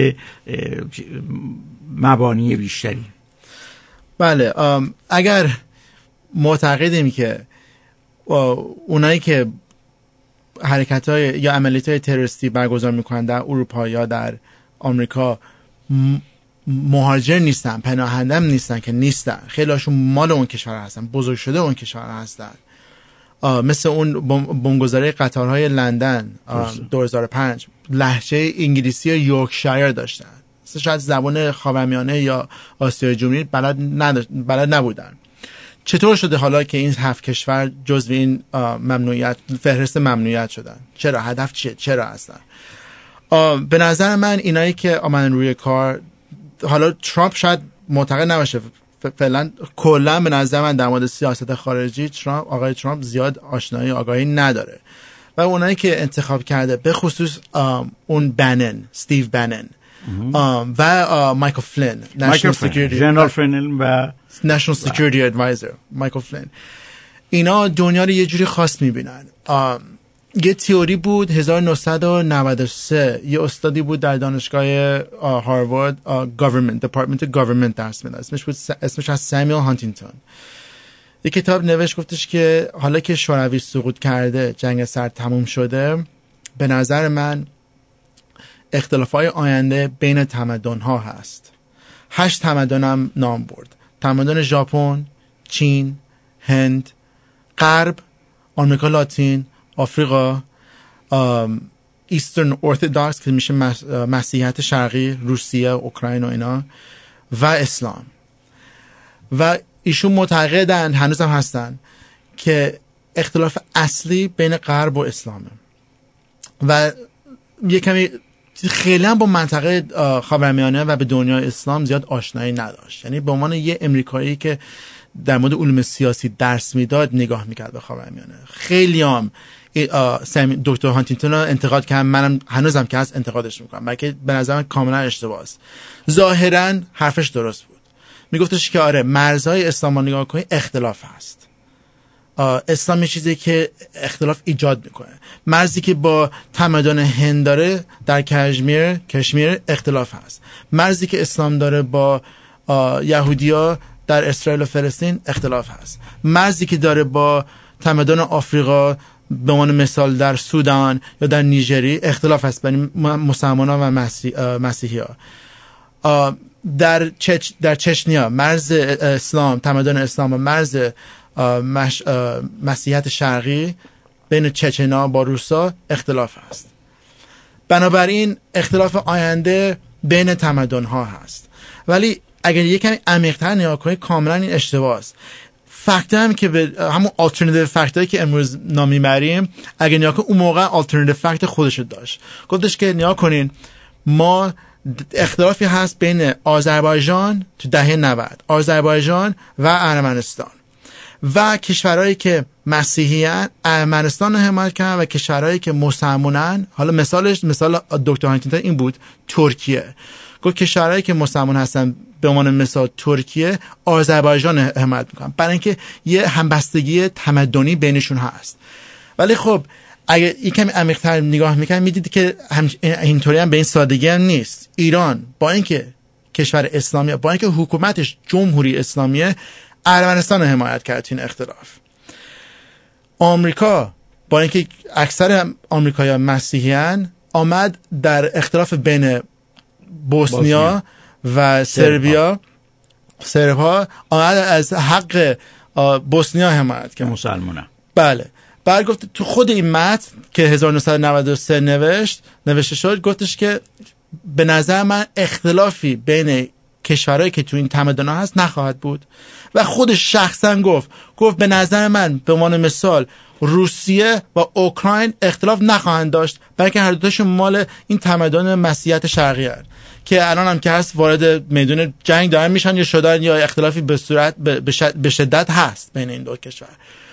مبانی بیشتری. بله، اگر معتقدیم که اونایی که حرکت‌های یا عملیات‌های تروریستی برگزار میکنن در اروپا یا در آمریکا مهاجر نیستن، پناهنده نیستن که نیستن، خیلی هاشون مال اون کشور هستن، بزرگ شده اون کشور هستن. مثل اون بمبگذاری قطارهای لندن دو هزار و پنج لهجه انگلیسی یورکشایر داشتن، شاید زبان خاورمیانه یا آسیای جنوبی بلد, بلد نبودن. چطور شده حالا که این هفت کشور جزو این ممنوعیت فهرست ممنوعیت شدن؟ چرا؟ هدف چیه؟ چرا هستن؟ به نظر من اینایی که آمدن روی کار، حالا ترامپ شاید معتقد نباشه، فعلا کلا به نظر من در مورد سیاست خارجی ترامپ آقای ترامپ زیاد آشنایی آگاهی نداره و اونایی که انتخاب کرده به خصوص اون بنن، استیو بنن و مایکل فلین، نشنال سکیوریتی جنرال فلین و نشنال سکیوریتی ادوایزر مایکل فلین، اینا دنیا رو یه جوری خاص میبینن. یه تئوری بود هزار و نهصد و نود و سه، یه استادی بود در دانشگاه هاروارد، گاورمنت دپارتمنت گاورمنت درس میداد، اسمش بود اسمش از سامیل هانتینگتون. یه کتاب نوشت، گفتش که حالا که شوروی سقوط کرده، جنگ سرد تموم شده، به نظر من اختلافات آینده بین تمدن ها هست. هشت تمدن هم نام برد: تمدن ژاپن، چین، هند، غرب، آمریکا لاتین، آفریقا، ایسترن ارتودکس که میشه مسیحیت شرقی، روسیه، اوکراین و اینا، و اسلام. و ایشون معتقدن، هنوز هم هستن، که اختلاف اصلی بین غرب و اسلامه و یه کمی خیلی هم با منطقه خاورمیانه و به دنیای اسلام زیاد آشنایی نداشت. یعنی به عنوان یه امریکایی که در مورد علوم سیاسی درس میداد نگاه میکرد به خاورمیانه. خیلی هم دکتر هانتینگتون رو انتقاد کردن، منم هنوزم که هست انتقادش میکنم، بلکه به نظر من کاملا اشتباه است. ظاهرا حرفش درست بود، میگفتش که آره مرزهای اسلام رو نگاه کنی اختلاف هست، اسلام یه چیزی که اختلاف ایجاد میکنه. مرزی که با تمدن هند داره در کشمیر کشمیر اختلاف هست، مرزی که اسلام داره با یهودیا در اسرائیل و فلسطین اختلاف هست، مرزی که داره با تمدن آفریقا به عنوان مثال در سودان یا در نیجری اختلاف هست بین مسلمانان و مسیحی ها. در چچ در چچنیا مرز اسلام، تمدن اسلام و مرز مش... مسیحیت شرقی بین چچنا با روسا اختلاف هست. بنابراین اختلاف آینده بین تمدن ها هست. ولی اگر یک کمی عمیق‌تر نگاه کنید کاملا این اشتباه است. فکت هم که به همون آلترناتیو فکتایی که امروز نام میبریم، اگر نگاه کنید اون موقع آلترناتیو فکت خودش داشت. گفتش که نگاه کنین ما اختلافی هست بین آذربایجان تو دهه نود، آذربایجان و ارمنستان و کشورهایی که مسیحیان ارمنستان رو حمایت کردن و کشورهایی که مسلمانن. حالا مثالش مثال دکتر هانتینگتون این بود، ترکیه. گفت کشورهایی که مسلمان هستن به عنوان مثال ترکیه آذربایجان حمایت میکنن برای اینکه یه همبستگی تمدنی بینشون هست. ولی خب اگه یکم عمیق‌تر نگاه میکنن میدید که هم اینطوری هم به این سادگی هم نیست. ایران با اینکه کشور اسلامیه، با اینکه حکومتش جمهوری اسلامیه، ارمنستان رو حمایت کرد این اختلاف. آمریکا با اینکه اکثر آمریکایی‌ها مسیحیان آمد در اختلاف بین بوسنیا و سربیا سربها آمد از حق بوسنیا حمایت کرد، مسلمانان. بله. بعد گفت تو خود این متن که هزار و نهصد و نود و سه نوشت نوشته شد، گفتش که به نظر من اختلافی بین کشورهایی که تو این تمدن‌ها هست نخواهد بود. و خودش شخصا گفت گفت به نظر من به عنوان مثال روسیه و اوکراین اختلاف نخواهند داشت، بلکه هر دوتاشون مال این تمدن مسیحیت شرقی هست که الان هم که هست وارد میدون جنگ دارن میشن یا شدن، یا اختلافی به صورت به شدت هست بین این دو کشور.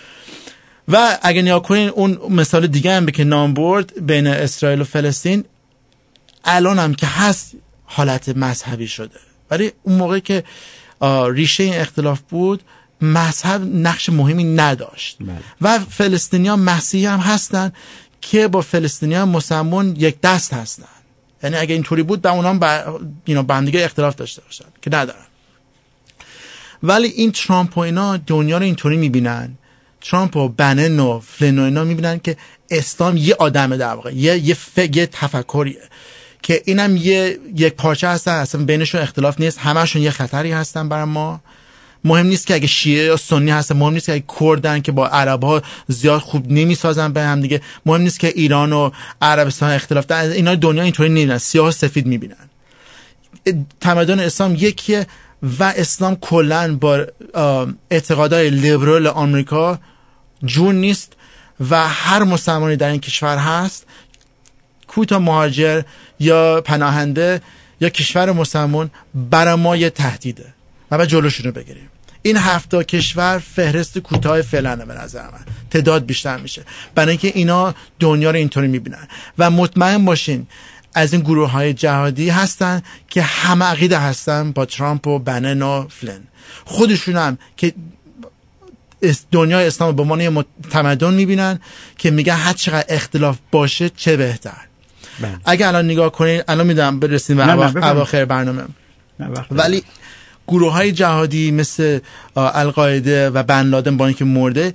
و اگه نیا کنین اون مثال دیگه هم به که نام برد بین اسرائیل و فلسطین، الان هم که هست حالت مذهبی شده، ولی اون موقع که ریشه این اختلاف بود مذهب نقش مهمی نداشت. بله. و فلسطینیان مسیحی هم هستن که با فلسطینیان مسلمان یک دست هستن، یعنی اگه اینطوری بود به اونها با اینا با هم دیگه اختلاف داشته باشن که ندارن. ولی این ترامپ و اینا دنیا رو اینطوری میبینن، ترامپ و بنن و فلن و اینا میبینن که اسلام یه آدمه در واقع، یه یه فکر تفکریه که اینم یه یک پارچه هستن، اصلا بینشون اختلاف نیست، همشون یه خطری هستن برای ما. مهم نیست که اگه شیعه یا سنی هستن، مهم نیست که اگه کردن که با عرب‌ها زیاد خوب نمیسازن به هم دیگه، مهم نیست که ایران و عربستان اختلاف دارن، اینا دنیا اینطوری نمیبینن، سیاه و سفید میبینن. تمدن اسلام یکیه و اسلام کلاً با اعتقادات لیبرال آمریکا جون نیست و هر مسلمانی در این کشور هست کوتا مهاجر یا پناهنده یا کشور مسلمان برای ما یه تهدیده و باید جلوشون رو بگیریم. این هفت کشور فهرست کوتاه فعلا به نظر من، تعداد بیشتر میشه برای اینکه اینا دنیا رو اینطوری میبینن و مطمئن باشین از این گروه های جهادی هستن که همه عقیده هستن با ترامپ و بنن و فلن، خودشون هم که دنیای اسلام به عنوان یه تمدن میبینن که میگن هر چقدر اختلاف باشه چه بهتر. بله. اگه الان نگاه کنین، الان میدونم برسیم به اواخر برنامه، ولی گروه های جهادی مثل القاعده و بن لادن با اینکه مرده،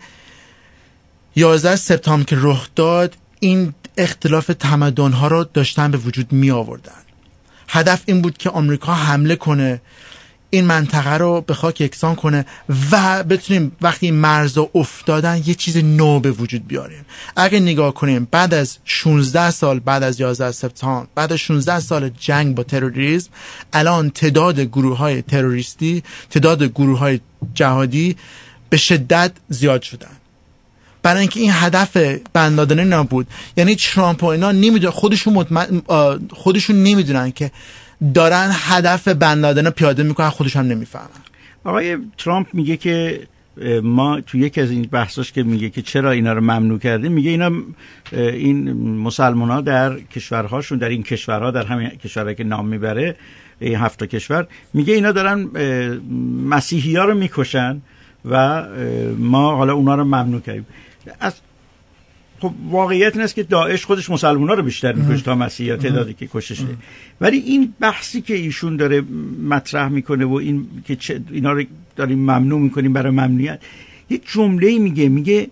یازده سپتامبر که رخ داد این اختلاف تمدن ها رو داشتن به وجود می آوردن. هدف این بود که آمریکا حمله کنه، این منطقه رو به خاک یکسان کنه و بتونیم وقتی مرزا افتادن یه چیز نو به وجود بیاریم. اگه نگاه کنیم بعد از شانزده سال بعد از یازده سپتامبر، بعد از شانزده سال جنگ با تروریسم، الان تعداد گروه های تروریستی، تعداد گروه های جهادی به شدت زیاد شدن، برای اینکه این هدف بن لادن نبود. یعنی ترامپ و اینا نمیدونن، خودشون مطمئن خودشون نمیدونن که دارن هدف بن لادن رو پیاده میکنن، خودشون هم نمیفهمن. آقای ترامپ میگه که ما تو یکی از این بحثاش که میگه که چرا اینا رو ممنوع کردیم، میگه اینا این مسلمان ها در کشورهاشون، در این کشورها، در همین کشورهایی که نام میبره این هفت کشور، میگه اینا دارن مسیحی ها رو میکشن و ما حالا اونا رو ممنوع کردیم. از خب واقعیت این است که داعش خودش مسلمان‌ها رو بیشتر می‌کشه تا مسیحی‌ها، تعدادی که کشته شده. ولی این بحثی که ایشون داره مطرح میکنه و این که چه اینا رو داریم ممنوع میکنیم برای ممنوعیت، یک جمله‌ای میگه میگه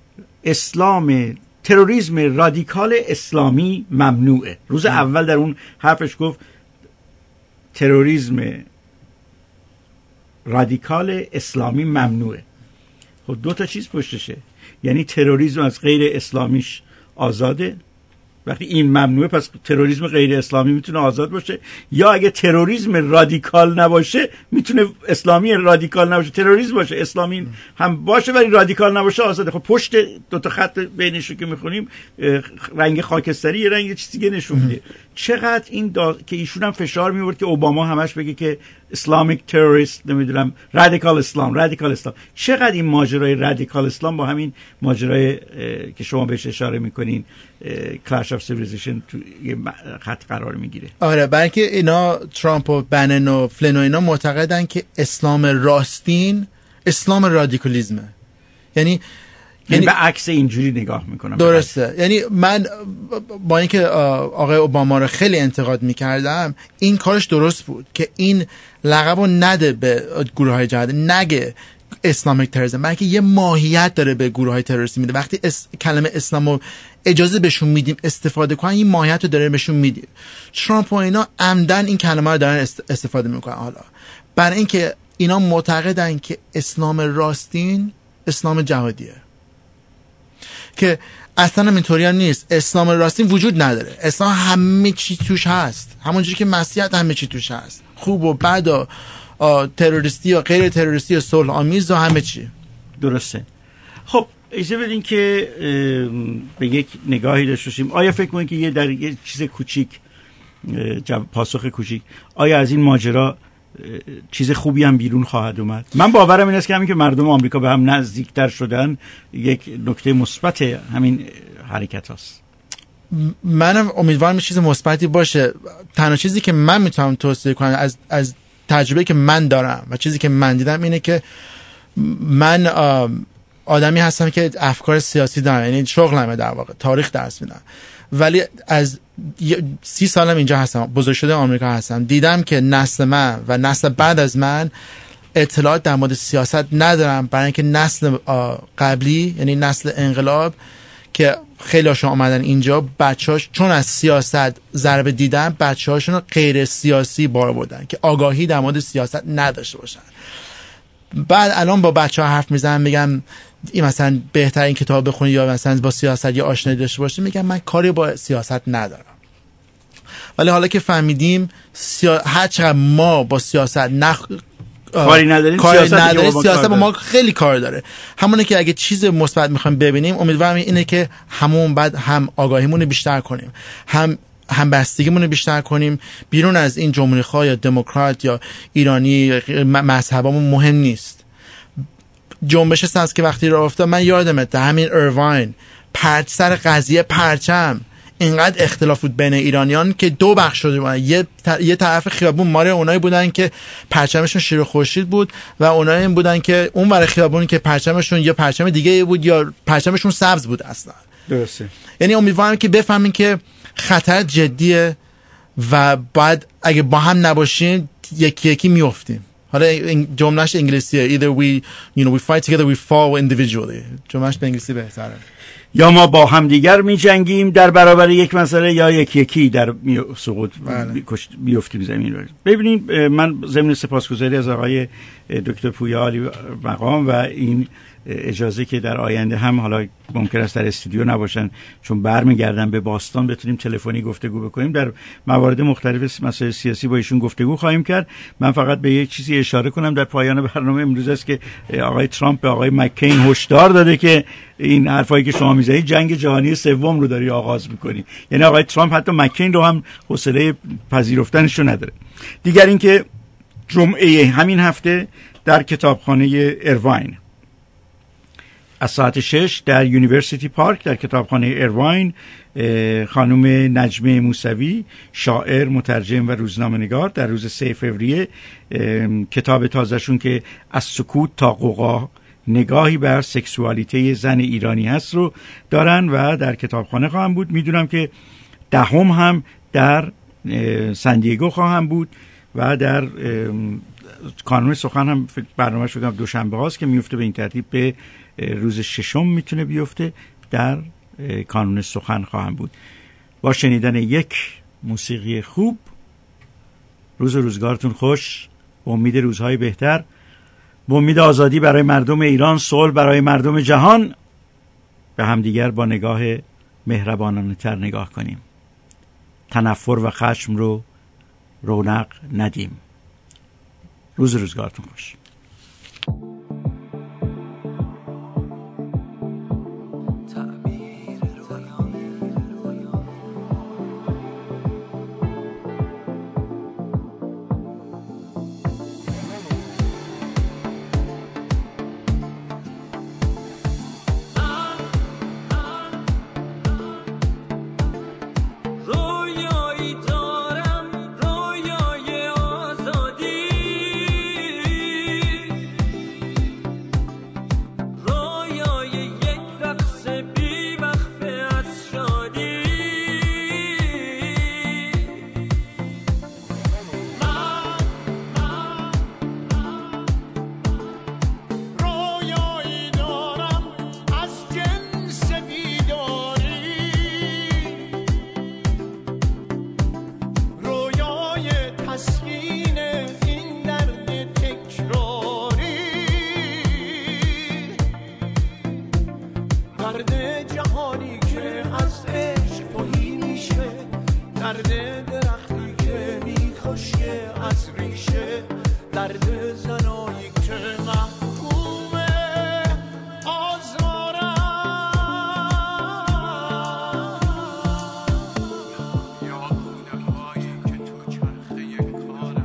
اسلام، تروریسم رادیکال اسلامی ممنوعه. روز ام. اول در اون حرفش گفت تروریسم رادیکال اسلامی ممنوعه. خب دو تا چیز پشتشه، یعنی تروریسم از غیر اسلامیش آزاده، وقتی این ممنوعه پس تروریسم غیر اسلامی میتونه آزاد باشه، یا اگه تروریسم رادیکال نباشه میتونه اسلامی رادیکال نباشه، تروریسم باشه اسلامی هم باشه ولی رادیکال نباشه آزاده. خب پشت دو تا خط بینش رو که میخونیم رنگ خاکستری یه رنگ چیزی دیگه نشون میده. چقدر این دا... که ایشون هم فشار میورد که اوباما همش بگه که اسلامیک تروریست، نمیدونم رادیکال اسلام، رادیکال اسلام. چقدر این ماجرای رادیکال اسلام با همین ماجرای که شما بهش اشاره میکنین کلاش اف سیویلیزیشن تو یه خط قرار میگیره. آره، بلکه اینا ترامپ و بنن و فلن و اینا معتقدن که اسلام راستین اسلام رادیکالیسمه، یعنی یعنی به عکس اینجوری نگاه میکنم. درسته. یعنی من با اینکه آقای اوباما رو خیلی انتقاد میکردم، این کارش درست بود که این لقبو نده به گروه های جهادی، نگه اسلامیک تروریسم، بلکه یه ماهیت داره به گروه های تروریستی میده. وقتی اس... کلمه اسلام رو اجازه بهشون میدیم استفاده کنن، این ماهیت رو داره بهشون میدیم. ترامپ و اینا عمدن این کلمه رو دارن است... استفاده میکنن حالا برای اینکه اینا معتقدن که اسلام راستین اسلام جهادیه، که اصلا اینطوری هم نیست. اسلام راستین وجود نداره. اسلام همه چی توش هست، همونجوری که مسیحیت همه چی توش هست، خوب و بد و تروریستی و غیر تروریستی و صلح آمیز و همه چی. درسته. خب اجازه بدین که به یک نگاهی داشته باشیم. آیا فکر می‌کنید که یه در یه چیز کوچیک، پاسخ کوچیک، آیا از این ماجرا چیز خوبی هم بیرون خواهد اومد؟ من باورم این است که همین که مردم آمریکا به هم نزدیکتر شدن یک نکته مثبت همین حرکت هاست. منم امیدوارم چیز مثبتی باشه. تنها چیزی که من میتونم توصیه کنم از از تجربه که من دارم و چیزی که من دیدم اینه که من آدمی هستم که افکار سیاسی دارم، یعنی شغلمه در واقع، تاریخ درس میدم، ولی از سی سالم اینجا هستم، بزرگ شده آمریکا هستم. دیدم که نسل من و نسل بعد از من اطلاعات در مورد سیاست ندارم، برای اینکه نسل قبلی، یعنی نسل انقلاب که خیلی هاشون آمدن اینجا، بچه‌هاش چون از سیاست ضربه دیدن، بچه‌هاشون رو غیر سیاسی بار بردن که آگاهی در مورد سیاست نداشته باشن. بعد الان با بچه‌ها حرف میزنم، میگم این مثلا بهترین کتاب بخونی یا مثلا با سیاست یا آشنایی داشته باشی، میگم من کاری با سیاست ندارم. ولی حالا که فهمیدیم سیا... هر چقدر ما با سیاست نخ... کاری نداریم، کاری سیاست, نداره. با سیاست با ما خیلی کار داره. همونه که اگه چیز مثبت میخوایم ببینیم، امیدوارم اینه که همون بعد هم آگاهیمون رو بیشتر کنیم، هم همبستگیمون رو بیشتر کنیم. بیرون از این جمهوری خواه یا دموکرات یا ایرانی مذهبمون مهم نیست. جنبش سبز که وقتی راه افتاد، من یادمه همین ایرواین پرچ سر قضیه پرچم اینقدر اختلاف بود بین ایرانیان که دو بخش شده بودن. یه یه طرف خیابون ماره اونایی بودن که پرچمشون شیر و خورشید بود و اونایی هم بودن که اون ور خیابون که پرچمشون یا پرچم دیگه بود یا پرچمشون سبز بود اصلا. درسته. یعنی امیدوارم که بفهمین که خطر جدیه و بعد اگه با هم نباشیم یکی یکی میافتیم. حالا جملهش انگلیسیه، either we you know we fight together we fall individually. جملهش به انگلیسی بهتره. یا ما با هم دیگر می جنگیم در برابر یک مسئله، یا یکی یکی در می سقوط بیفتیم زمین رو. ببینید، من ضمن سپاسگزاری از آقای دکتر پویا عالی مقام و این اجازه که در آینده هم حالا ممکن است در استودیو نباشن چون برمیگردن به باستان، بتونیم تلفنی گفتگو بکنیم در موارد مختلف مسائل سیاسی با ایشون گفتگو خواهیم کرد. من فقط به یک چیزی اشاره کنم در پایان برنامه امروز است که آقای ترامپ به آقای مکین هشدار داده که این حرفایی که شما میزنید جنگ جهانی سوم رو داری آغاز میکنی. یعنی آقای ترامپ حتی مکین رو هم حوصله پذیرفتنش رو نداره. دیگر اینکه جمعه همین هفته در کتابخانه ایرواین از ساعت شش در یونیورسیتی پارک در کتابخانه ایرواین، خانم نجمه موسوی، شاعر، مترجم و روزنامه‌نگار، در روز سه فوریه کتاب تازهشون که از سکوت تا غوغا نگاهی بر سکسوالیته زن ایرانی هست رو دارن و در کتابخانه خواهم بود. میدونم که دهم هم در سندیگو خواهم بود و در کانون سخن هم برنامه شدم دوشنبه هاست که میفته به این ترتیب به روز ششم میتونه بیفته در کانون سخن خواهم بود. با شنیدن یک موسیقی خوب روز و روزگارتون خوش، با امید روزهای بهتر، با امید آزادی برای مردم ایران، صلح برای مردم جهان، به همدیگر با نگاه مهربانانه تر نگاه کنیم، تنفر و خشم رو رونق ندیم. روز و روزگارتون خوش. رویایی دارم، رویای آزادی درختی که میخوشه از ریشه، درد زنایی که محکومه آزارم. یا بوده هایی که تو چرخه یک کاره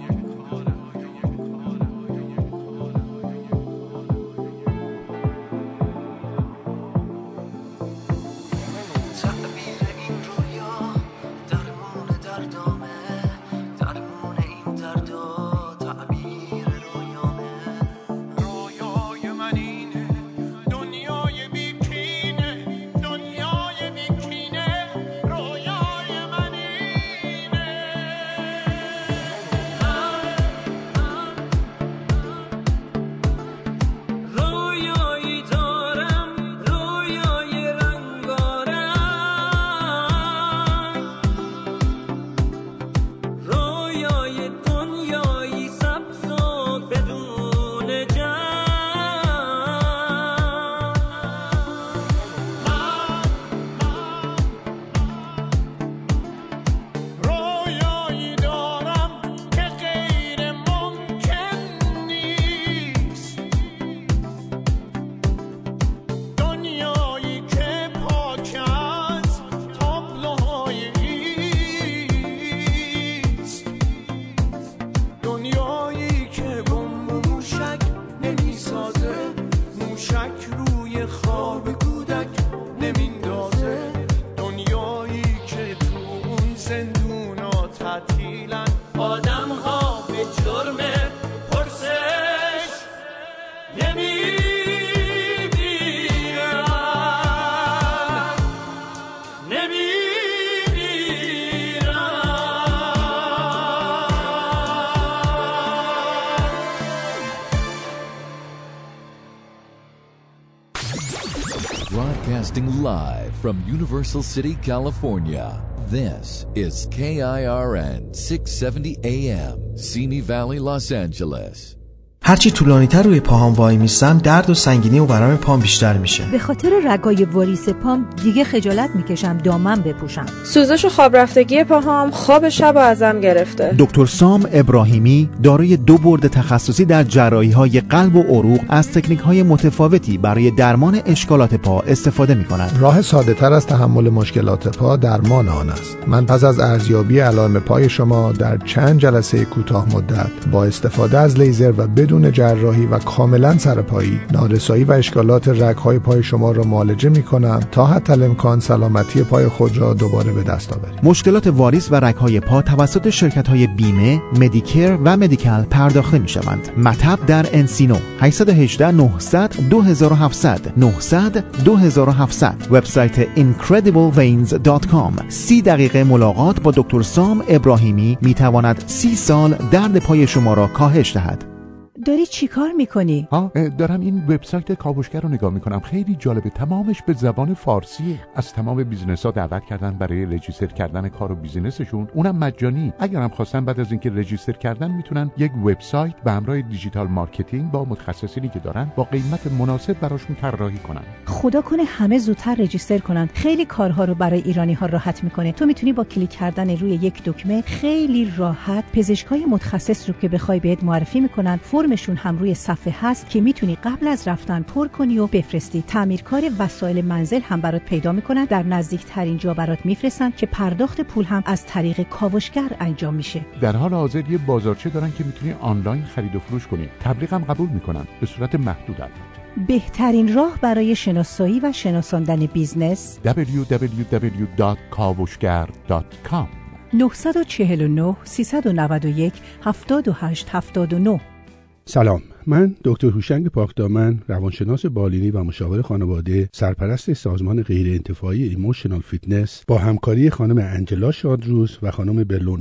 Broadcasting live from Universal City, California. This is K I R N six seventy A M, Simi Valley, Los Angeles. هرچی طولانی‌تر روی پاهام وای میستم درد و سنگینی و ورم پام بیشتر میشه. به خاطر رگای واریس پام دیگه خجالت میکشم دامن بپوشم. سوزش و خواب رفتگی پاهام خواب شب ازم گرفته. دکتر سام ابراهیمی دارای دو برد تخصصی در جراحی‌های قلب و عروق از تکنیک‌های متفاوتی برای درمان اشکالات پا استفاده می‌کند. راه ساده‌تر از تحمل مشکلات پا درمان آن است. من پس از ارزیابی علائم پای شما در چند جلسه کوتاه مدت با استفاده از لیزر و بدون بدون جراحی و کاملا سرپایی نارسایی و اشکالات رگ‌های پای شما را معالجه می‌کنم تا حتی الامکان سلامتی پای خود را دوباره به دست آورید. مشکلات واریس و رگ‌های پا توسط شرکت‌های بیمه، مدیکر و مدیکال پرداخته می‌شوند. مطب در انسینو هشت یک هشت نه صفر صفر دو هفت صفر صفر نه صفر صفر دو هفت صفر صفر وبسایت incredible veins دات کام. سی دقیقه ملاقات با دکتر سام ابراهیمی می‌تواند سی سال درد پای شما را کاهش دهد. داری چی کار میکنی؟ ها دارم این وبسایت کاوشگر رو نگاه میکنم. خیلی جالبه، تمامش به زبان فارسیه. از تمام بیزنس‌ها دعوت کردن برای رجیستر کردن کار و بیزینسشون، اونم مجانی. اگرم خواستن بعد از اینکه رجیستر کردن میتونن یک وبسایت به همراه دیجیتال مارکتینگ با متخصصینی که دارن با قیمت مناسب براشون طراحی کنن. خدا کنه همه زودتر رجیستر کنن. خیلی کارها رو برای ایرانی‌ها راحت میکنه. تو میتونی با کلیک کردن روی یک دکمه خیلی راحت پزشکای متخصص رو که بخوای بهت معرفی میکنن، فرمشون هم روی صفحه هست که میتونی قبل از رفتن پر کنی و بفرستی. تعمیرکار وسایل منزل هم برات پیدا میکنن، در نزدیکترین جا برات میفرستن که پرداخت پول هم از طریق کاوشگر انجام میشه. در حال حاضر یه بازارچه دارن که میتونی آنلاین خرید و فروش کنی. تبلیغ هم قبول میکنن به صورت محدود البته. بهترین راه برای شناسایی و شناساندن بیزنس دبلیو دبلیو دبلیو دات کاوشگر دات کام. نه چهار نه سه نه یک هفت هشت هفت نه. سلام، من دکتر هوشنگ پاکدامن، روانشناس بالینی و مشاور خانواده، سرپرست سازمان غیر انتفاعی ایموشنال فیتنس، با همکاری خانم انجلا شادروز و خانم برلونا